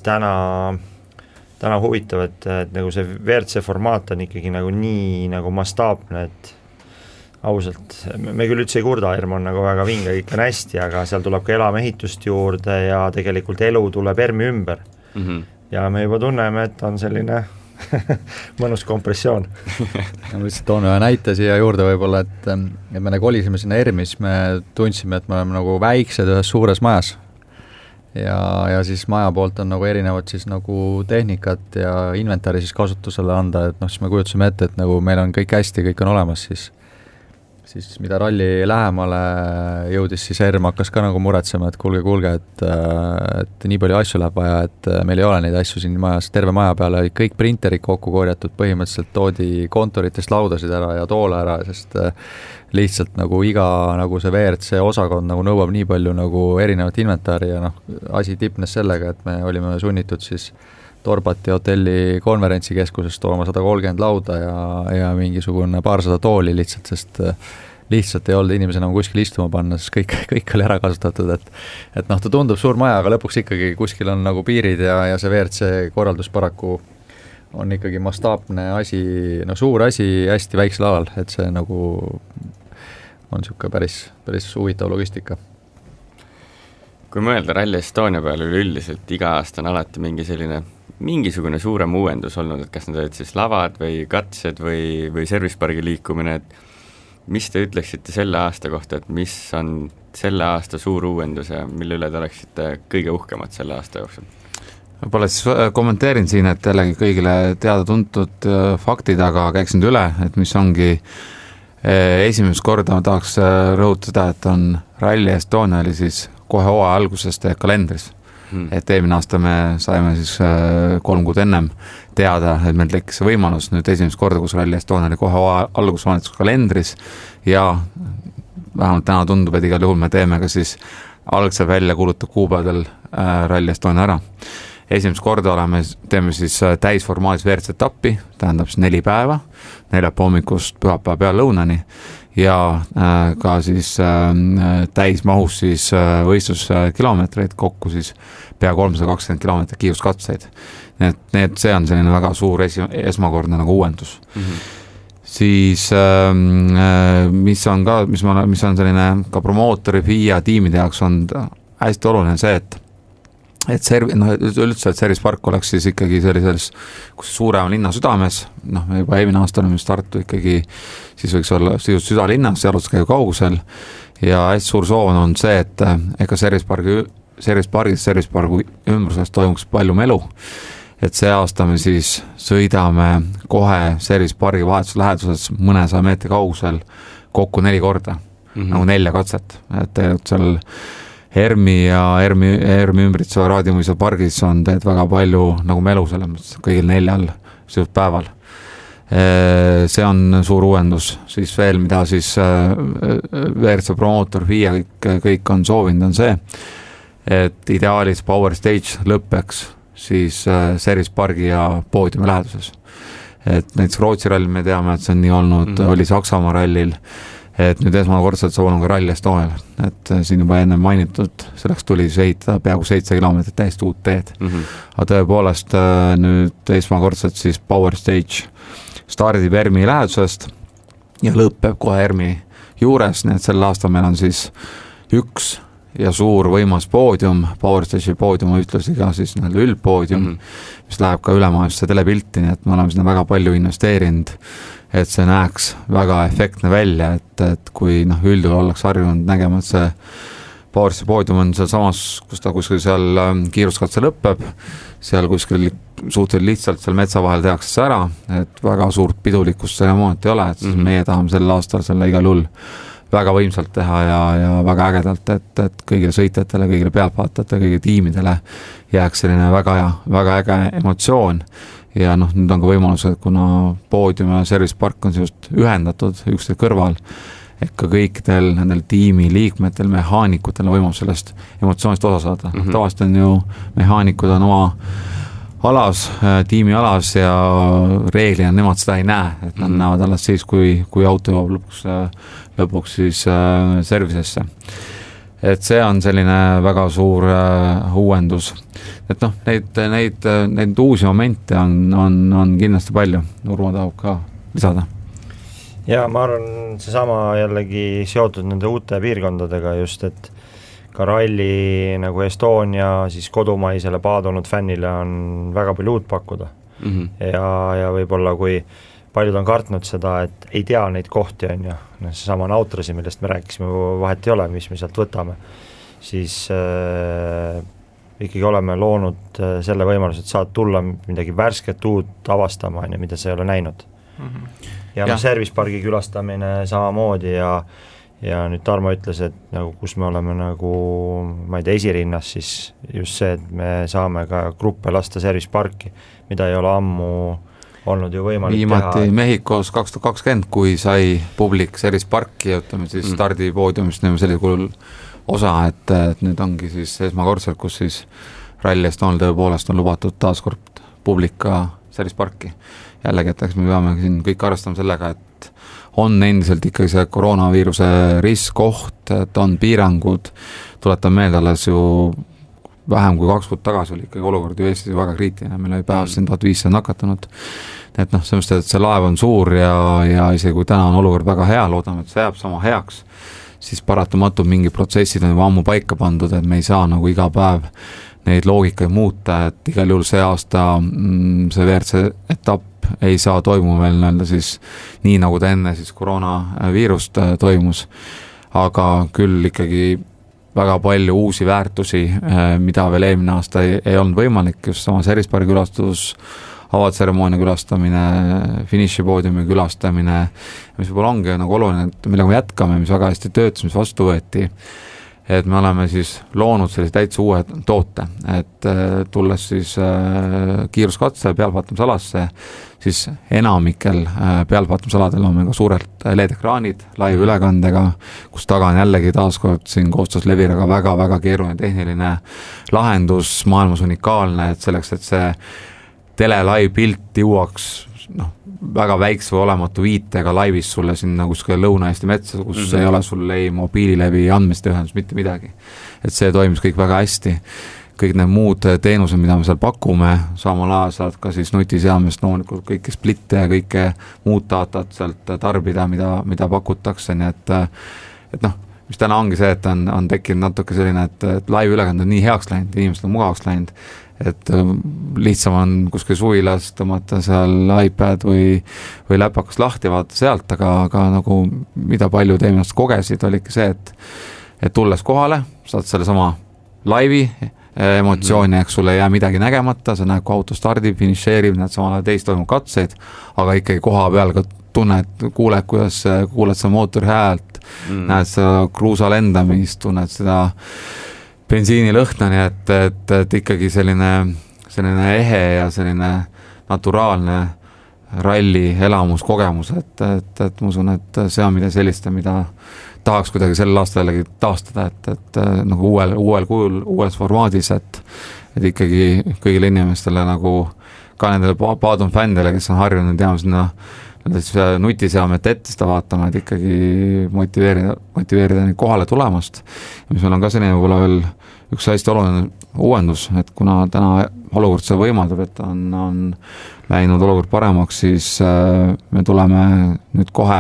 täna huvitav, et nagu see WRC formaat on ikkagi nagu nii nagu mastaapne, et ausalt, me küll üldse ei kurda, ERM on nagu väga vinge, kõik on hästi, aga seal tuleb ka elamehitust juurde ja tegelikult elu tuleb ERMi ümber. Ja me juba tunneme, et on selline mõnus kompressioon.
Ma lihtsalt toon ühe näite siia juurde võib-olla, et me nagu kolisime sinna ERMis, me tundsime, et me oleme nagu väiksed ühes suures majas. Ja siis maja poolt on nagu erinevad siis nagu tehnikat ja inventari siis kasutusele anda, et siis me kujutasime ette, et nagu meil on kõik hästi, kõik on olemas, siis mida ralli lähemale jõudis, siis ERM hakkas ka nagu muretsema, et kuulge, et nii palju asju läheb vaja, et meil ei ole neid asju siin majas, terve maja peale olid kõik printerid kokku korjatud, põhimõtteliselt toodi kontoritest laudasid ära ja toole ära, sest lihtsalt nagu iga nagu see WRC osakond nagu nõuab nii palju nagu erinevat inventari ja asi tipnes sellega, et me olime sunnitud siis Torbati hotelli konverentsikeskusest tooma 130 lauda ja mingisugune 200 tooli lihtsalt, sest lihtsalt ei olnud inimese enam kuskil istuma panna, sest kõik oli ära kasutatud, et ta tundub suur maja, aga lõpuks ikkagi kuskil on nagu piirid ja see WRC korraldus paraku on ikkagi mastaapne asi, suur asi hästi väiksel alal, et see nagu on siuke päris huvitav logistika.
Kui mõelda Rally Estonia peale üleüldiselt, iga aasta on alati mingisugune suurem uuendus olnud, et kas need olid siis lavad või katsed või servicepargi liikumine, et mis te ütleksite selle aasta kohta, et mis on selle aasta suur uuendus ja mille üle te oleksite kõige uhkemad selle aasta jooksul?
Võib-olla siis kommenteerin siin, et jällegi kõigile teada-tuntud faktid, aga käiksin üle, et mis ongi esimest korda ma tahaks rõhutada, et on Rally Estonia oli siis kohe hooaja algusest kalendris. Et eelmine aasta me saime siis 3 kuud ennem teada, et meil tekkis võimalus nüüd esimest korda, kus Rally Estonia oli kohe algusvaanetus kalendris ja vähemalt täna tundub, et igal juhul me teeme ka siis algselt välja kuulutud kuupäevadel Rally Estonia ära. Esimest korda teeme siis täisformaalis WRC-etappi, tähendab siis 4 päeva, neljapäeva hommikust pühapäeva pealõunani ja ka siis täismahus siis võistluskilomeetreid, kokku siis pea 320 kilomeetrit kiiruskatseid. See on selline väga suur esmakordne nagu uuendus. Siis mis on selline ka promootori FIA tiimide jaoks on hästi oluline see, et Service Park oleks siis ikkagi sellises suurema linna südames, juba eelmine aasta oleme Tartu ikkagi, siis võiks olla südalinnas, jalutuskäigu kaugusel ja hästi suur soov on see, et ega Service Pargi ümbruses toimuks palju melu, et see aasta me siis sõidame kohe Service Pargi vahetus läheduses mõnesaja meetri kaugusel kokku 4 korda, nagu 4 katset, et tegelikult seal Hermi ja Hermi ümbritseva Raadimuise pargis on teed väga palju nagu melu selles mõttes kõigil 4 päeval. See on suur uuendus, siis veel mida siis WRC promootor FIA kõik on soovinud on see, et ideaalis Power Stage lõppeks siis Service Pargi ja poodiumi läheduses. Et näiteks Rootsi rall me teame, et see on nii olnud, oli Saksamaa rallil, et nüüd esmakordselt saab olema ka Rally Estonial, et siin juba enne mainitud, selleks tuli sõita peaaegu 7 kilomeetrit täiesti uut teed. Aga tõepoolest nüüd esmakordselt siis Power Stage stardib Hermi lähedusest ja lõpeb kohe Hermi juures, nii et sel aastal meil on siis 1 ja suur võimas poodium, Power Stage'i poodium ühtlasi ka siis üldpoodium, mis läheb ka ülemaailmse telepilti, nii et me oleme sinna väga palju investeerinud, et see näeks väga efektne välja, et kui üldjuhul ollakse harjunud nägema, et see Power Stage'i poodium on seal samas, kus ta kuskil seal kiiruskatse lõpeb, seal kuskil suhteliselt lihtsalt seal metsa vahel tehakse see ära, et väga suurt pidulikkust tseremooniat ei ole, et siis meie tahame sel aastal selle igal juhul väga võimsalt teha ja väga ägedalt, et kõigile sõitjatele, kõigile pealtvaatajatele, kõigile tiimidele jääks selline väga äge emotsioon ja nüüd on ka võimalus, et kuna poodium ja Service Park on just ühendatud üksteise kõrval, et ka kõikidel nendel tiimi liikmetel, mehaanikutel on võimalus sellest emotsioonist osa saada. Tavaliselt on ju mehaanikud on oma alas, tiimi alas ja reeglina nemad seda ei näe, et nad näevad alles siis, kui auto jõuab lõpuks siis servicesse. Et see on selline väga suur uuendus. Et neid uusi momente on kindlasti palju. Urmo tahab ka lisada.
Ja ma arvan, see sama jällegi seotud nende uute piirkondadega just, et ka ralli nagu Estonia siis kodumaisele paadunud fännile on väga palju uut pakkuda. Ja võib-olla kui paljud on kartnud seda, et ei tea neid kohti on ju, see sama Nautrasi, millest me rääkisime, vahet ei ole, mis me sealt võtame, siis ikkagi oleme loonud selle võimalus, et saad tulla midagi värsket uut avastama, mida sa ei ole näinud. Ja Service Pargi külastamine samamoodi ja nüüd Tarmo ütles, et nagu, kus me oleme nagu, ma ei tea, esirinnas, siis just see, et me saame ka gruppe lasta Service Parki, mida ei ole ammu olnud ju võimalik
viimati teha. Mehhikos 2020, kui sai publik Service Parki ja ütleme siis stardipoodiumist sellisel kulul osa, et nüüd ongi siis esmakordselt, kus siis Rally Estonial tõepoolest on lubatud taaskord publik ka Service Parki. Jällegi, et me peame siin kõik arvestama sellega, et on endiselt ikkagi see koroonaviiruse riskoht, et on piirangud, tuletan meelde alles ju vähem kui 2 kuud tagasi oli ikkagi olukord ju Eestis väga kriitiline, meil oli päevas 1500 nakatunud, et sellest, et see laev on suur ja isegi kui täna on olukord väga hea, loodame, et see jääb sama heaks, siis paratamatult mingid protsessid on juba ammu paika pandud, et me ei saa nagu iga päev neid loogikaid muuta, et igal juhul see aasta see WRC etapp ei saa toimuma veel siis nii nagu ta enne siis koroonaviirust toimus, aga küll ikkagi väga palju uusi väärtusi, mida veel eelmine aasta ei olnud võimalik, just sama Service Pargi külastus, avatseremoonia külastamine, finišipoodiumi külastamine, mis võib-olla ongi nagu oluline, et millega me jätkame, mis väga hästi töötas, mis vastu võeti, et me oleme siis loonud sellise täitsa uue toote, et tulles siis kiiruskatse pealtvaatamisalasse, siis enamikel pealtvaatamisaladel on meil ka suured LED-ekraanid live-ülekandega, kus taga on jällegi taaskord siin koostöös Leviraga väga-väga keeruline tehniline lahendus, maailmas unikaalne, et selleks, et see tele-live-pilt jõuaks väga väikse või olematu viitega laivis sulle sinna kuskil Lõuna-Eesti metsa, kus ei ole sul ei mobiililevi andmeste ühendus, mitte midagi. Et see toimis kõik väga hästi. Kõik need muud teenused, mida me seal pakume, samal ajal saad ka siis nutiseadmest loomulikult kõike splitte ja kõike muud datat sealt tarbida, mida pakutakse, nii et mis täna ongi see, et on tekkinud natuke selline, et live-ülekand on nii heaks läinud, inimesed on mugavaks läinud, et lihtsam on kuskil suvilas tõmmata seal iPad või läpakas lahti ja vaata sealt, aga nagu mida palju teemast kogesid, oligi see, et tulles kohale, saad selle sama laivi emotsiooni, eks sulle ei jää midagi nägemata, sa näed, kui auto stardib, finišeerib, näed samal ajal teist toimub katseid, aga ikkagi koha peal ka tunned, kuuled seda mootori häält, näed seda kruusa lendamist, tunned seda bensiinilõhna, nii et ikkagi selline ehe ja selline naturaalne ralli elamuskogemus, et ma usun, et see on midagi sellist, mida tahaks kuidagi sel aastal jällegi taastada, et nagu uuel kujul, uues formaadis, et ikkagi kõigile inimestele nagu ka nendele Paadum fändele, kes on harjunud teama sinna nutiseamet ette seda vaatama, et ikkagi motiveerida neid kohale tulemast. Ja mis meil on ka selline võib-olla veel üks hästi oluline uuendus, et kuna täna olukord see võimaldab, et on läinud olukord paremaks, siis me tuleme nüüd kohe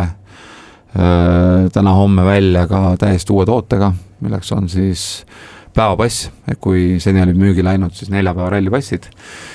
täna-homme välja ka täiesti uue tootega, milleks on siis päevapass, et kui seni oli müügi läinud siis 4 päeva rallipassid,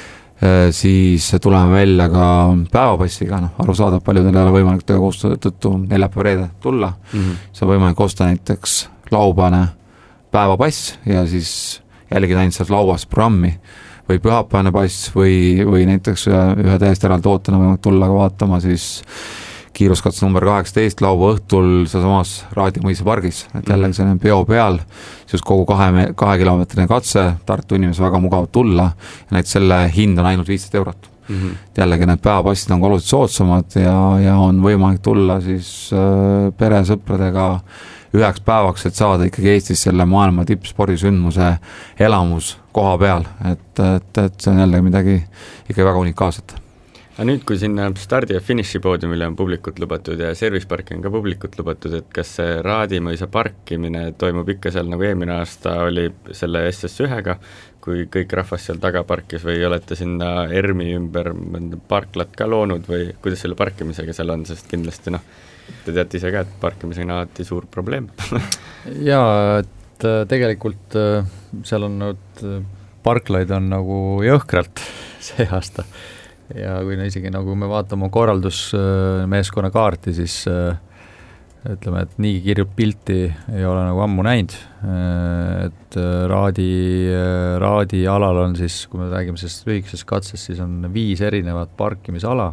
siis tuleme välja ka päevapassiga, arusaadav paljudel ei ole võimalik töökohustuse tõttu 4 päeva reede tulla, see on võimalik osta näiteks laupäevane päevapass ja siis jälgida ainult sealt lauast programmi või pühapäevane pass või näiteks ühe täiesti eraldi tootena võimalik tulla ka vaatama siis kiiruskatse number 18 laupäeva õhtul sealsamas Raadimõisa pargis, et jällegi selline peo peal, siis kogu 2 kilomeetrine katse, Tartu inimesi väga mugav tulla ja näiteks selle hind on ainult 15 eurot. Jällegi need päevapassid on oluliselt soodsamad ja on võimalik tulla siis peresõpradega 1 päevaks, et saada ikkagi Eestis selle maailma tippspordisündmuse elamus koha peal, et see on jällegi midagi ikka väga unikaalset.
Aga nüüd, kui sinna stardi- ja finiši poodiumile on publikut lubatud ja serviceparki on ka publikut lubatud, et kas see Raadimõisa parkimine toimub ikka seal, nagu eelmine aasta oli selle SS1-ga, kui kõik rahvas seal taga parkis või olete sinna ERMi ümber parklat ka loonud või kuidas selle parkimisega seal on, sest kindlasti te teate ise ka, et parkimisega on alati suur probleem.
Jaa, et tegelikult seal on parklaid on nagu jõhkralt see aasta. Ja kui isegi nagu me vaatame korraldusmeeskonna kaarti, siis ütleme, et nii kirjub pilti ei ole nagu ammu näinud, et raadi alal on siis, kui me räägime sellest lühikesest katsest, siis on 5 erinevat parkimisala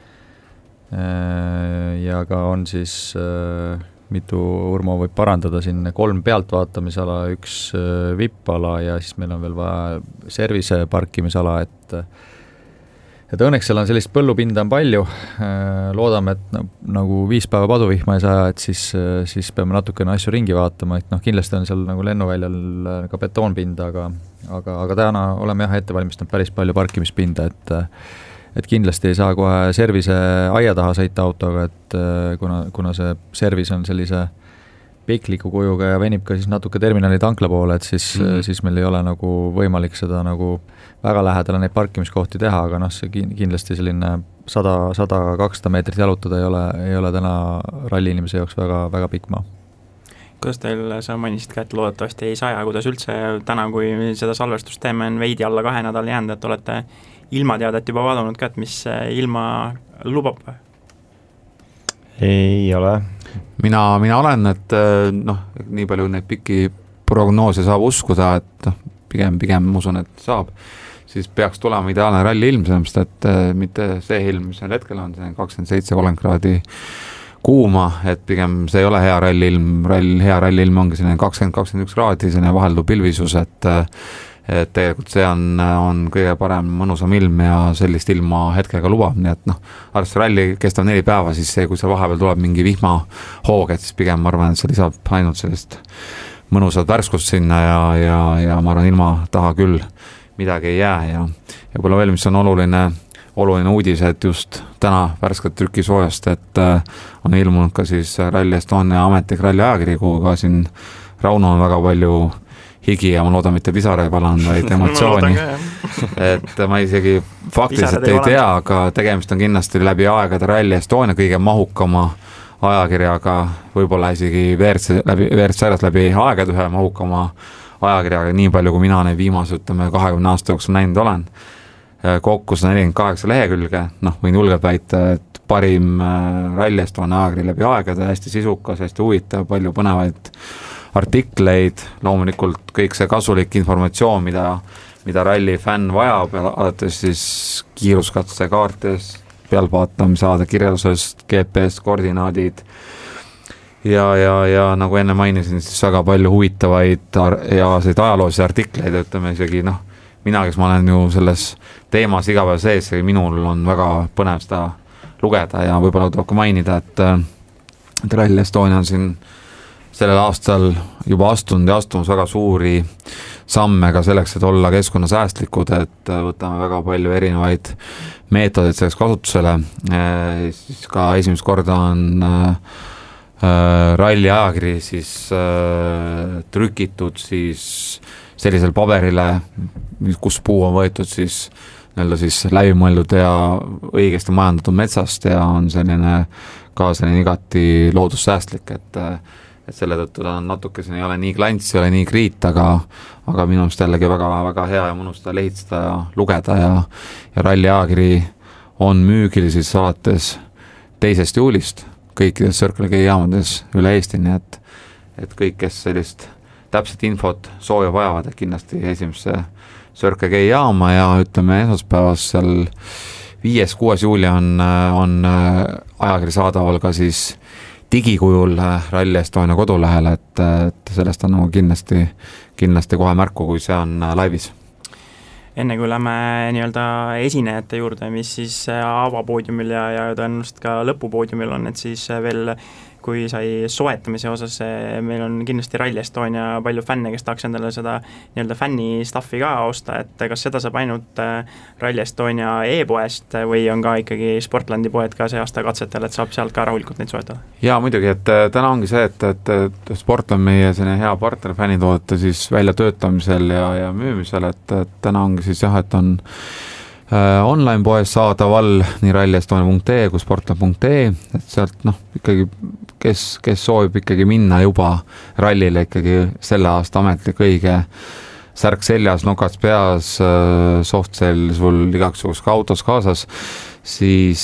ja ka on siis mitu, Urmo võib parandada siin 3 pealtvaatamisala, 1 vippala ja siis meil on veel vaja servise parkimisala, et õnneks seal on sellist põllupinda on palju, loodame, et nagu 5 päeva paduvihma ei saa, et siis peame natukene asju ringi vaatama, et kindlasti on seal nagu lennuväljal ka betoonpinda, aga täna oleme ette valmistanud päris palju parkimispinda, et kindlasti ei saa kohe servise aia taha sõita autoga, et kuna see servis on sellise pikliku kujuga ja venib ka siis natuke terminali tankla poole, et siis meil ei ole nagu võimalik seda nagu väga lähedale neid parkimiskohti teha, aga see kindlasti selline 100-200 meetrit jalutada ei ole täna ralli inimese jaoks väga, väga pikk maa.
Kuidas teil, sa mainisid ka, et loodetavasti ei saja, kuidas üldse täna, kui seda salvestust teeme, on veidi alla 2 nädal jäänud, et olete ilmateadet juba vaadanud ka, et mis ilma lubab?
Ei ole.
Mina olen, et nii palju neid pikki prognoose saab uskuda, et pigem usun, et saab, siis peaks tulema ideaalne ralli ilm, sellepärast, et mitte see ilm, mis hetkel on, see 27-30 kraadi kuuma, et pigem see ei ole hea ralliilm, hea ralliilm ongi selline 20-21 kraadi, selline vahelduv pilvisus, et tegelikult see on kõige parem mõnusam ilm ja sellist ilma hetkega lubab, nii et arvestades ralli kestab 4 päeva, siis see, kui seal vahepeal tuleb mingi vihmahoog, et siis pigem ma arvan, et see lisab ainult sellist mõnusat värskust sinna ja ma arvan, ilma taha küll midagi ei jää ja võib-olla veel, mis on oluline uudis, et just täna värsket trükisoojast, et on ilmunud ka siis Rally Estonia ametlik ralli ajakiri, kuhu ka siin Rauno on väga palju higi ja ma loodan mitte pisaraid valanud, vaid emotsiooni. Et ma isegi faktiliselt ei tea, aga tegemist on kindlasti läbi aegade Rally Estonia kõige mahukama ajakirjaga, võib-olla isegi WRC-st läbi aegade ühe mahukama ajakirjaga, nii palju kui mina neid viimase, 20 aasta jooksul näinud olen. Kokku 148 lehekülge, võin julgelt väita, et parim Rally Estonia ajakiri läbi aegade, hästi sisukas, hästi huvitav, palju põnevaid artikleid, loomulikult kõik see kasulik informatsioon, mida ralli fänn vajab, alates siis kiiruskatse kaartest, pealtvaatamissaade kirjeldusest, GPS, koordinaadid ja nagu enne mainisin, siis väga palju huvitavaid ja ajaloolisi artikleid, ütleme isegi mina, kes ma olen ju selles teemas igapäev sees, minul on väga põnev seda lugeda ja võib-olla tuleb ka mainida, et Rally Estonia on siin sellel aastal juba astunud ja astumas väga suuri samme ka selleks, et olla keskkonnasäästlikud, et võtame väga palju erinevaid meetodeid selleks kasutusele, siis ka esimest korda on ralli ajakiri siis trükitud siis sellisel paberile, kus puu on võetud siis läbimõeldud ja õigesti majandatud metsast ja on selline igati loodussäästlik, et selle tõttu ta on natuke, ei ole nii klants, ei ole nii kriit, aga minu arust jällegi väga hea ja mõnus seda lehitseda ja lugeda ja ralli ajakiri on müügil siis alates 2. juulist kõikides Circle K jaamades üle Eesti, nii et kõik, kes sellist täpset infot sooja vajavad, et kindlasti esimesse Circle K jaama ja ütleme esmaspäevas seal 5-6 juuli on ajakiri saadaval ka siis digikujul Rally Estonia kodulehel, et sellest on kindlasti kohe märku, kui see on laivis.
Enne kui lähme nii-öelda esinejate juurde, mis siis avapoodiumil ja tõenäoliselt ka lõpupoodiumil on, et siis veel kui sai soetamise osas, meil on kindlasti Rally Estonia palju fänne, kes tahaks endale seda nii-öelda fänni staffi ka osta, et kas seda saab ainult Rally Estonia e-poest või on ka ikkagi Sportlandi poed ka see aasta katsetel, et saab sealt ka rahulikult neid soetada?
Jaa, muidugi, et täna ongi see, et Sportland meie selline hea partner fännitoodete siis väljatöötamisel ja müümisel, et täna ongi siis jah, et on online poes saadaval nii rallyestonia.ee kui sportland.ee, et sealt ikkagi, kes soovib ikkagi minna juba rallile ikkagi selle aasta ametlik õige särk seljas, nokats peas, softcell sul igaks ka autos kaasas, siis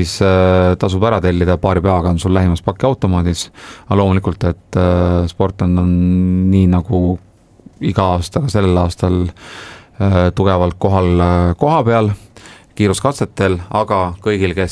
tasub ära tellida, paari päevaga on sul lähimas pakiautomaadis, aga loomulikult, et Sportland on nii nagu iga aasta, ka sellel aastal tugevalt koha peal, kiiruskatsetel, aga kõigil, kes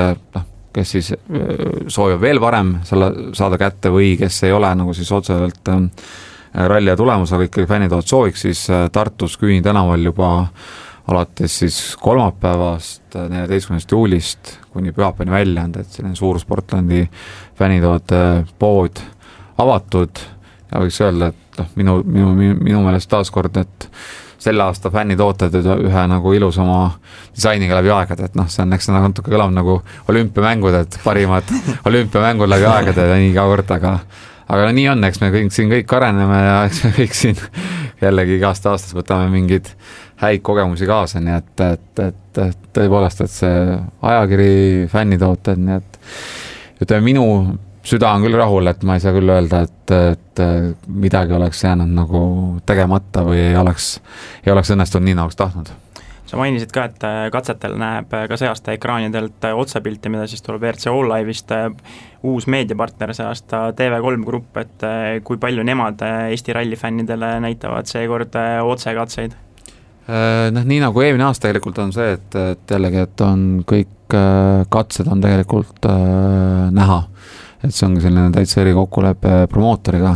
siis soovib veel varem saada kätte või kes ei ole nagu siis otseselt ralli ja tulemus, aga ikkagi fännitood sooviks, siis Tartus Küüni tänaval juba alates siis kolmapäevast 14. juulist kuni pühapäevani välja on, et selline suur Sportlandi fännitood pood avatud ja võiks öelda, et minu meelest taaskord, et selle aasta fännitooted ühe nagu ilusama disainiga läbi aegade, et see on, eks see natuke kõlab nagu olümpiamängud, et parimad olümpiamängud läbi aegade ja nii iga kord, aga nii on, eks me kõik areneme ja eks me kõik siin jällegi igast aastas võtame mingid häid kogemusi kaasa, nii et tõepoolest, et see ajakiri, fännitooted, nii et ütleme, minu süda on küll rahul, et ma ei saa küll öelda, et midagi oleks jäänud nagu tegemata või ei oleks õnnestunud nii, nagu oleks tahtnud.
Sa mainisid ka, et katsetel näeb ka see aasta ekraanidelt otsepilti, mida siis tuleb WRC All Live'ist uus meediapartner see aasta TV3 grupp, et kui palju nemad Eesti rallifännidele näitavad seekord otsekatseid?
Nii nagu eelmine aasta tegelikult on see, et jällegi, et on kõik katsed on tegelikult näha, et see ongi selline täitsa erikokkulepe promootoriga,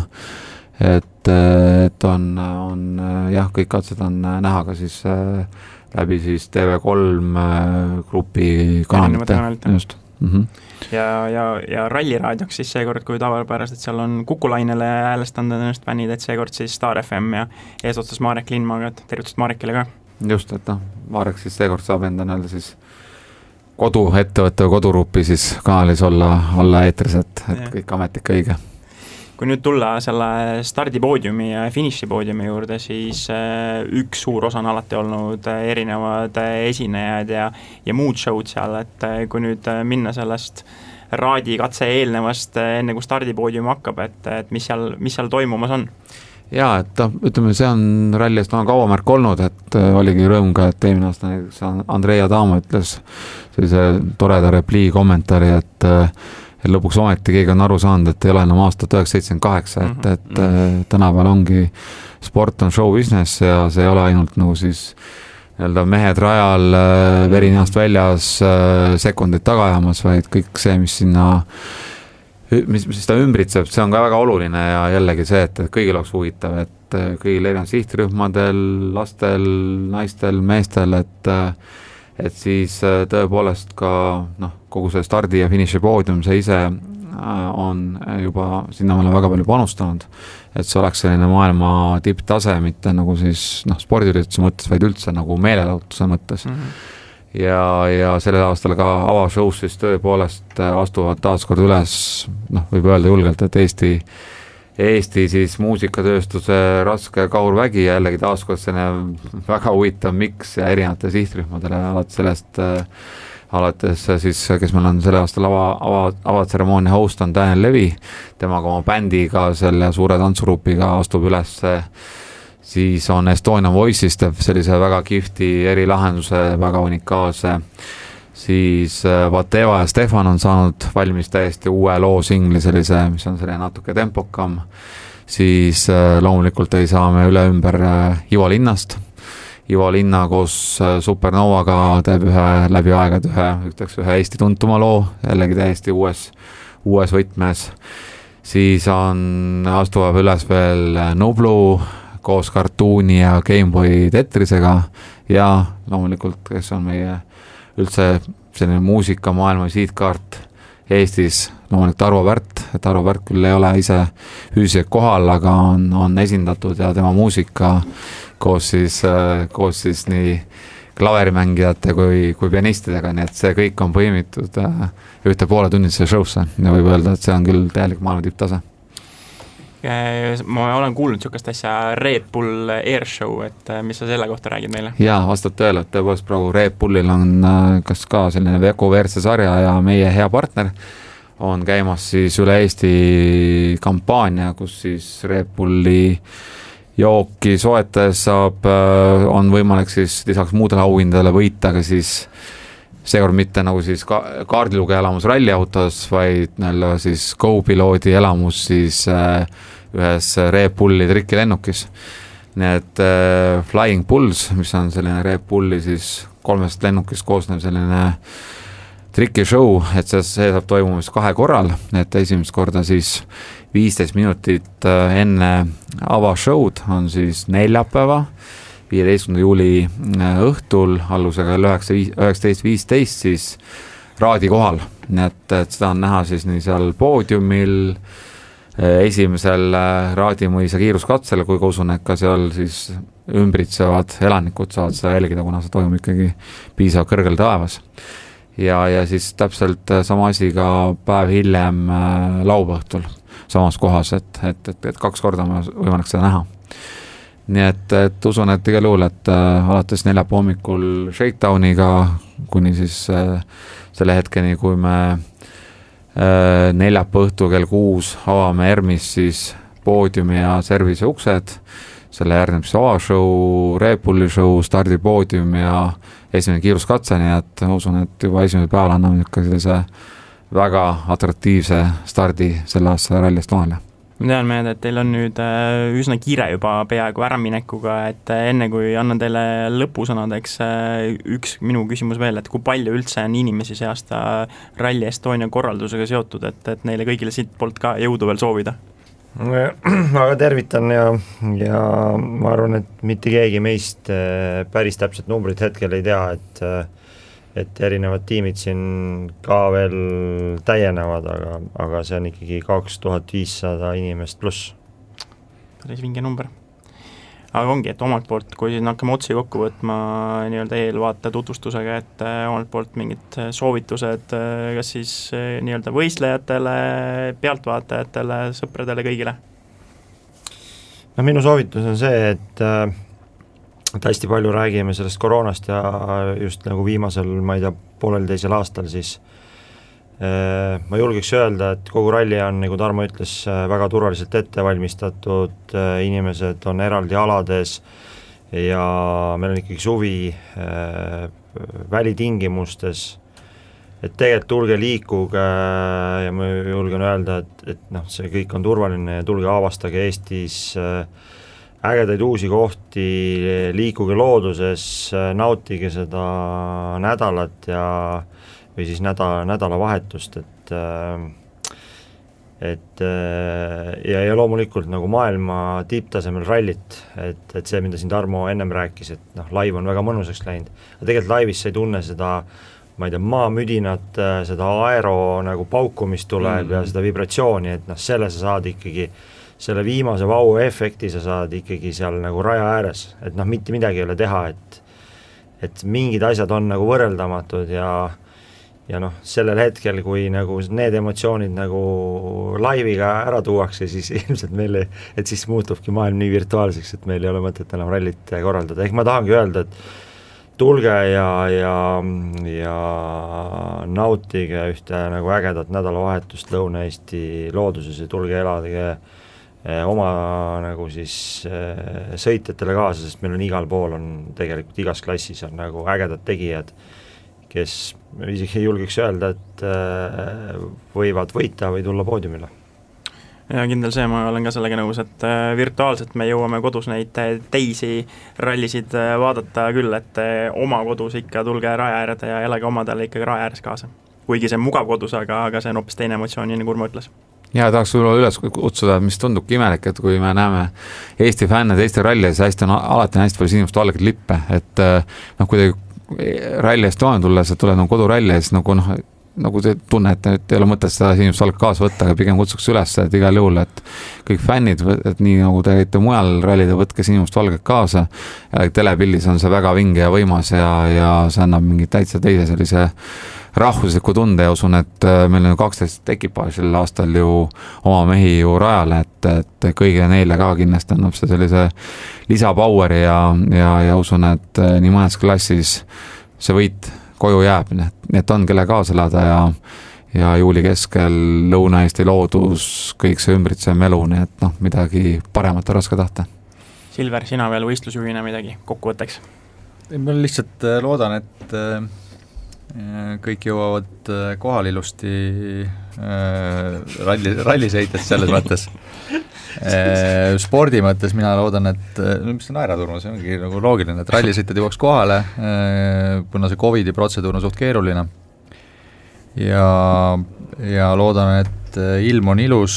et on jah, kõik katsed on näha ka siis läbi siis TV3 grupi kanalite, just.
Ja ralliraadioks siis seekord, kui tavapäraselt seal on Kukulainele häälestanud ennast fännid, et seekord siis Star FM ja eesotsas Marek Lindmaaga, et tervitust Marekile ka.
Just, et Marek siis seekord saab enda näelde siis koduettevõtte või kodurupi siis kanalis olla eetris, et kõik ametlik õige.
Kui nüüd tulla selle stardipoodiumi ja finišipoodiumi juurde, siis üks suur osa on alati olnud erinevad esinejad ja muud show'd seal, et kui nüüd minna sellest raadikatse eelnevast, enne kui stardipoodium hakkab, et mis seal toimumas on?
Jaa, et ütleme, see on rallist on kauamärk olnud, et oligi rõõm ka, et eelmine aasta Andrei Adamo ütles sellise toreda replii kommentaari, et lõpuks ometi keegi on aru saanud, et ei ole enam aastat 1978, et tänapäeval ongi sport on show business ja see ei ole ainult nagu siis mehed rajal verinast väljas sekundid taga ajamas, vaid kõik see, mis ta ümbritseb, see on ka väga oluline ja jällegi see, et kõigil oleks huvitav, et kõigil erinevad sihtrühmadel, lastel, naistel, meestel, et siis tõepoolest ka kogu see stardi ja finiši poodium, see ise on juba sinna me oleme väga palju panustanud, et see oleks selline maailma tipptase, mitte nagu siis spordiürituse mõttes, vaid üldse nagu meelelahutuse mõttes. Ja sellel aastal ka avashow's siis tõepoolest astuvad taaskord üles, võib öelda julgelt, et Eesti siis muusikatööstuse raske kaurvägi ja jällegi taaskord selline väga huvitav miks ja erinevate sihtrühmadele alates siis, kes meil on selle aastal avatseremoonia host on Daniel Levi, temaga oma bändiga, selle suure tantsurupiga astub üles, siis on Estonian Voices teeb sellise väga kihvti erilahenduse, väga unikaalse, siis Vateva ja Stefan on saanud valmis täiesti uue loo singli sellise, mis on selline natuke tempokam, siis loomulikult ei saa me üle ümber Ivo Linnast. Ivo Linna koos Supernovaga teeb läbi aegad ühe Eesti tuntuma loo, jällegi täiesti uues võtmes. Siis astuvad üles veel Nublu koos Cartooni ja Gameboy Tetrisega ja loomulikult, kes on meie üldse selline muusikamaailma siitkaart Eestis, loomulikult Arvo Pärt, et Arvo Pärt küll ei ole ise füüsiliselt kohal, aga on esindatud ja tema muusika koos siis nii klaverimängijate kui pianistidega, nii et see kõik on põimitud ühte poole tunnise show'sse ja võib öelda, et see on küll täielik maailma tipptase.
Ma olen kuulnud niisugust asja Red Bull Airshow, et mis sa selle kohta räägid meile?
Jaa, vastab tõele, et tõepoolest praegu Red Bullil on kas ka selline Veco WRC sarja ja meie hea partner on käimas siis üle Eesti kampaania, kus siis Red Bulli jooki soetades on võimalik siis lisaks muudele auhindadele võita, aga siis seekord mitte nagu siis kaardilugeja elamus ralliautos, vaid siis Go-piloodi elamus siis ühes Red Bulli trikilennukis. Nii et Flying Bulls, mis on selline Red Bulli siis 3 lennukist koosnev selline trikishow, et see saab toimumas 2 korral, et esimest korda siis 15 minutit enne avashow'd on siis neljapäeva 15. juuli õhtul alusega 19.15 siis raadi kohal, nii et seda on näha siis nii seal poodiumil, esimesel Raadimõisa kiiruskatsel, kui ka usun, et ka seal siis ümbritsevad elanikud saavad seda jälgida, kuna see toimub ikkagi piisavalt kõrgel taevas. Ja siis täpselt sama asi ka päev hiljem laupäõhtul samas kohas, et 2 korda on võimalik seda näha. Nii et usun, et igal juhul, et alates neljapäeva hommikul Shakedowniga kuni siis selle hetkeni, kui me neljapäeva õhtul kell 6 avame ERMis siis poodiumi ja servise uksed, selle järgneb siis avashow, Red Bulli show, stardipoodium ja esimene kiiruskatse, nii et usun, et juba esimene päeval anname sellise väga atraktiivse stardi selle aasta ralli Estoniale.
ma tean, et teil on nüüd üsna kiire juba peaaegu äraminekuga, et enne kui annan teile lõpusõnadeks üks minu küsimus veel, et kui palju üldse on inimesi see aasta Rally Estonia korraldusega seotud, et neile kõigile siit poolt ka jõudu veel soovida?
Ma ka tervitan ja ma arvan, et mitte keegi meist päris täpselt numbrit hetkel ei tea, et erinevad tiimid siin ka veel täienevad, aga see on ikkagi 2500 inimest pluss.
Päris vinge number. Aga ongi, et omalt poolt, kui siin hakkame otsi kokku võtma nii-öelda eelvaate tutvustusega, et omalt poolt mingid soovitused, kas siis nii-öelda võistlejatele, pealtvaatajatele, sõpradele, kõigile? No minu soovitus on see, et hästi palju räägime sellest koroonast ja just nagu viimasel, ma ei tea, poolelteisel aastal, siis ma julgeks öelda, et kogu ralli on, nagu Tarmo ütles, väga turvaliselt ette valmistatud, inimesed on eraldi alades ja meil on ikkagi suvi välitingimustes, et tegelikult tulge liikuge ja ma julgen öelda, et noh, see kõik on turvaline ja tulge avastage Eestis ägedaid uusi kohti, liikuge looduses, nautige seda nädalat või siis nädalavahetust, ja loomulikult nagu maailma tipptasemel rallit, et see, mida siin Tarmo ennem rääkis, et noh, live on väga mõnusaks läinud, aga tegelikult laivis sa ei tunne seda, ma ei tea, maamüdinat, seda aero nagu paukumist tuleb ja seda vibratsiooni, et noh, selle sa saad ikkagi, selle viimase vau-efekti sa saad ikkagi seal nagu raja ääres, et noh, mitte midagi ei ole teha, et mingid asjad on nagu võrreldamatud ja noh, sellel hetkel, kui nagu need emotsioonid nagu laiviga ära tuuakse, siis ilmselt meil et siis muutubki maailm nii virtuaalseks, et meil ei ole mõtet enam rallit korraldada, ehk ma tahangi öelda, et tulge ja nautige ühte nagu ägedat nädalavahetust Lõuna-Eesti looduses ja tulge eladage oma nagu siis sõitjatele kaasa, sest meil on igal pool on tegelikult igas klassis on nagu ägedad tegijad, kes isegi julgeks öelda, et võivad võita või tulla poodiumile. Ja kindel see, ma olen ka sellega nõus, et virtuaalselt me jõuame kodus neid teisi rallisid vaadata küll, et oma kodus ikka tulge raja äärde ja elage omadele ikkagi raja ääres kaasa. Kuigi see on mugav kodus, aga see on hoopis teine emotsioon, nii nagu Urmo ütles.
Ja tahaks võib-olla üles kutsuda, mis tundubki imelik, et kui me näeme Eesti fänne teiste rallides, alati on hästi palju sinimust valget lippe, et noh, kuidagi Rally Estonia tulles, et tuleb nagu koduralli, siis nagu te tunnete, et ei ole mõtet seda sinimust valget kaasa võtta, aga pigem kutsuks üles, et igal juhul, et kõik fännid, et nii nagu te käite mujal rallida, võtke sinimust valget kaasa ja telepildis on see väga vinge ja võimas ja see annab mingi täitsa teise sellise rahvusliku tunde ja usun, et meil on 12 ekipaaži sel aastal ju oma mehi ju rajale, et kõigile neile ka kindlasti annab see sellise lisapoweri ja usun, et nii mõnes klassis see võit koju jääb, nii et on kelle kaasa elada ja juuli keskel Lõuna-Eesti loodus, kõik see ümbritsev melu, nii et noh, midagi paremat on raske tahta.
Silver, sina veel võistlusjuhina midagi kokkuvõtteks?
Ma lihtsalt loodan, et kõik jõuavad kohal ilusti rallisõitjast selles mõttes. Spordi mõttes mina loodan, et mis see naeraturma, see ongi nagu loogiline, et rallisõitjad jõuaks kohale, kuna see COVID-i protseduur on suht keeruline ja loodan, et ilm on ilus,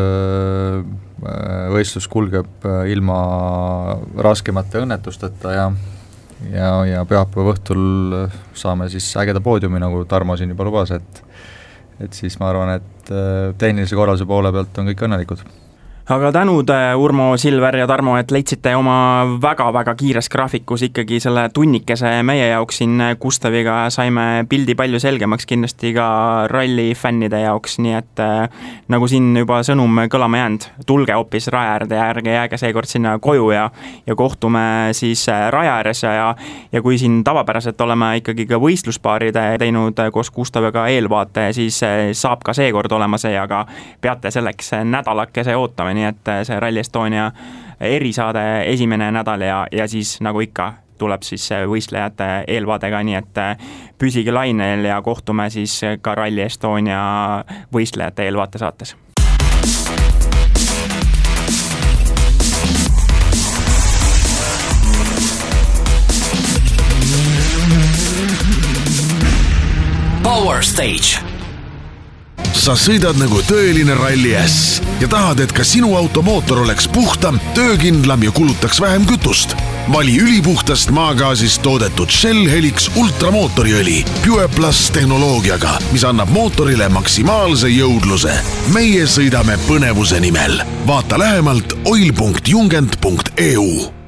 võistlus kulgeb ilma raskemate õnnetusteta ja pühapäeva õhtul saame siis ägeda poodiumi, nagu Tarmo siin juba lubas, et siis ma arvan, et tehnilise korralduse poole pealt on kõik õnnelikud.
Aga tänud Urmo, Silver ja Tarmo, et leidsite oma väga-väga kiires graafikus ikkagi selle tunnikese meie jaoks siin Gustaviga, saime pildi palju selgemaks kindlasti ka ralli fännide jaoks, nii et nagu siin juba sõnum kõlama jäänud, tulge hoopis raja äärde ja ärge jääge seekord sinna koju ja kohtume siis raja ääres ja kui siin tavapäraselt oleme ikkagi ka võistluspaarid teinud koos Gustaviga eelvaate, siis saab ka seekord olema see, aga peate selleks nädalakese ootama, nii et see Rally Estonia erisaade esimene nädal ja siis nagu ikka tuleb siis võistlejate eelvaadega, nii et püsige lainel ja kohtume siis ka Rally Estonia võistlejate eelvaate saates.
Power Stage.
Sa sõidad nagu tõeline ralli äss ja tahad, et ka sinu automootor oleks puhtam, töökindlam ja kulutaks vähem kütust. Vali ülipuhtast maagaasist toodetud Shell Helix ultramootoriõli Pure Plus tehnoloogiaga, mis annab mootorile maksimaalse jõudluse. Meie sõidame põnevuse nimel. Vaata lähemalt oil.jungent.eu.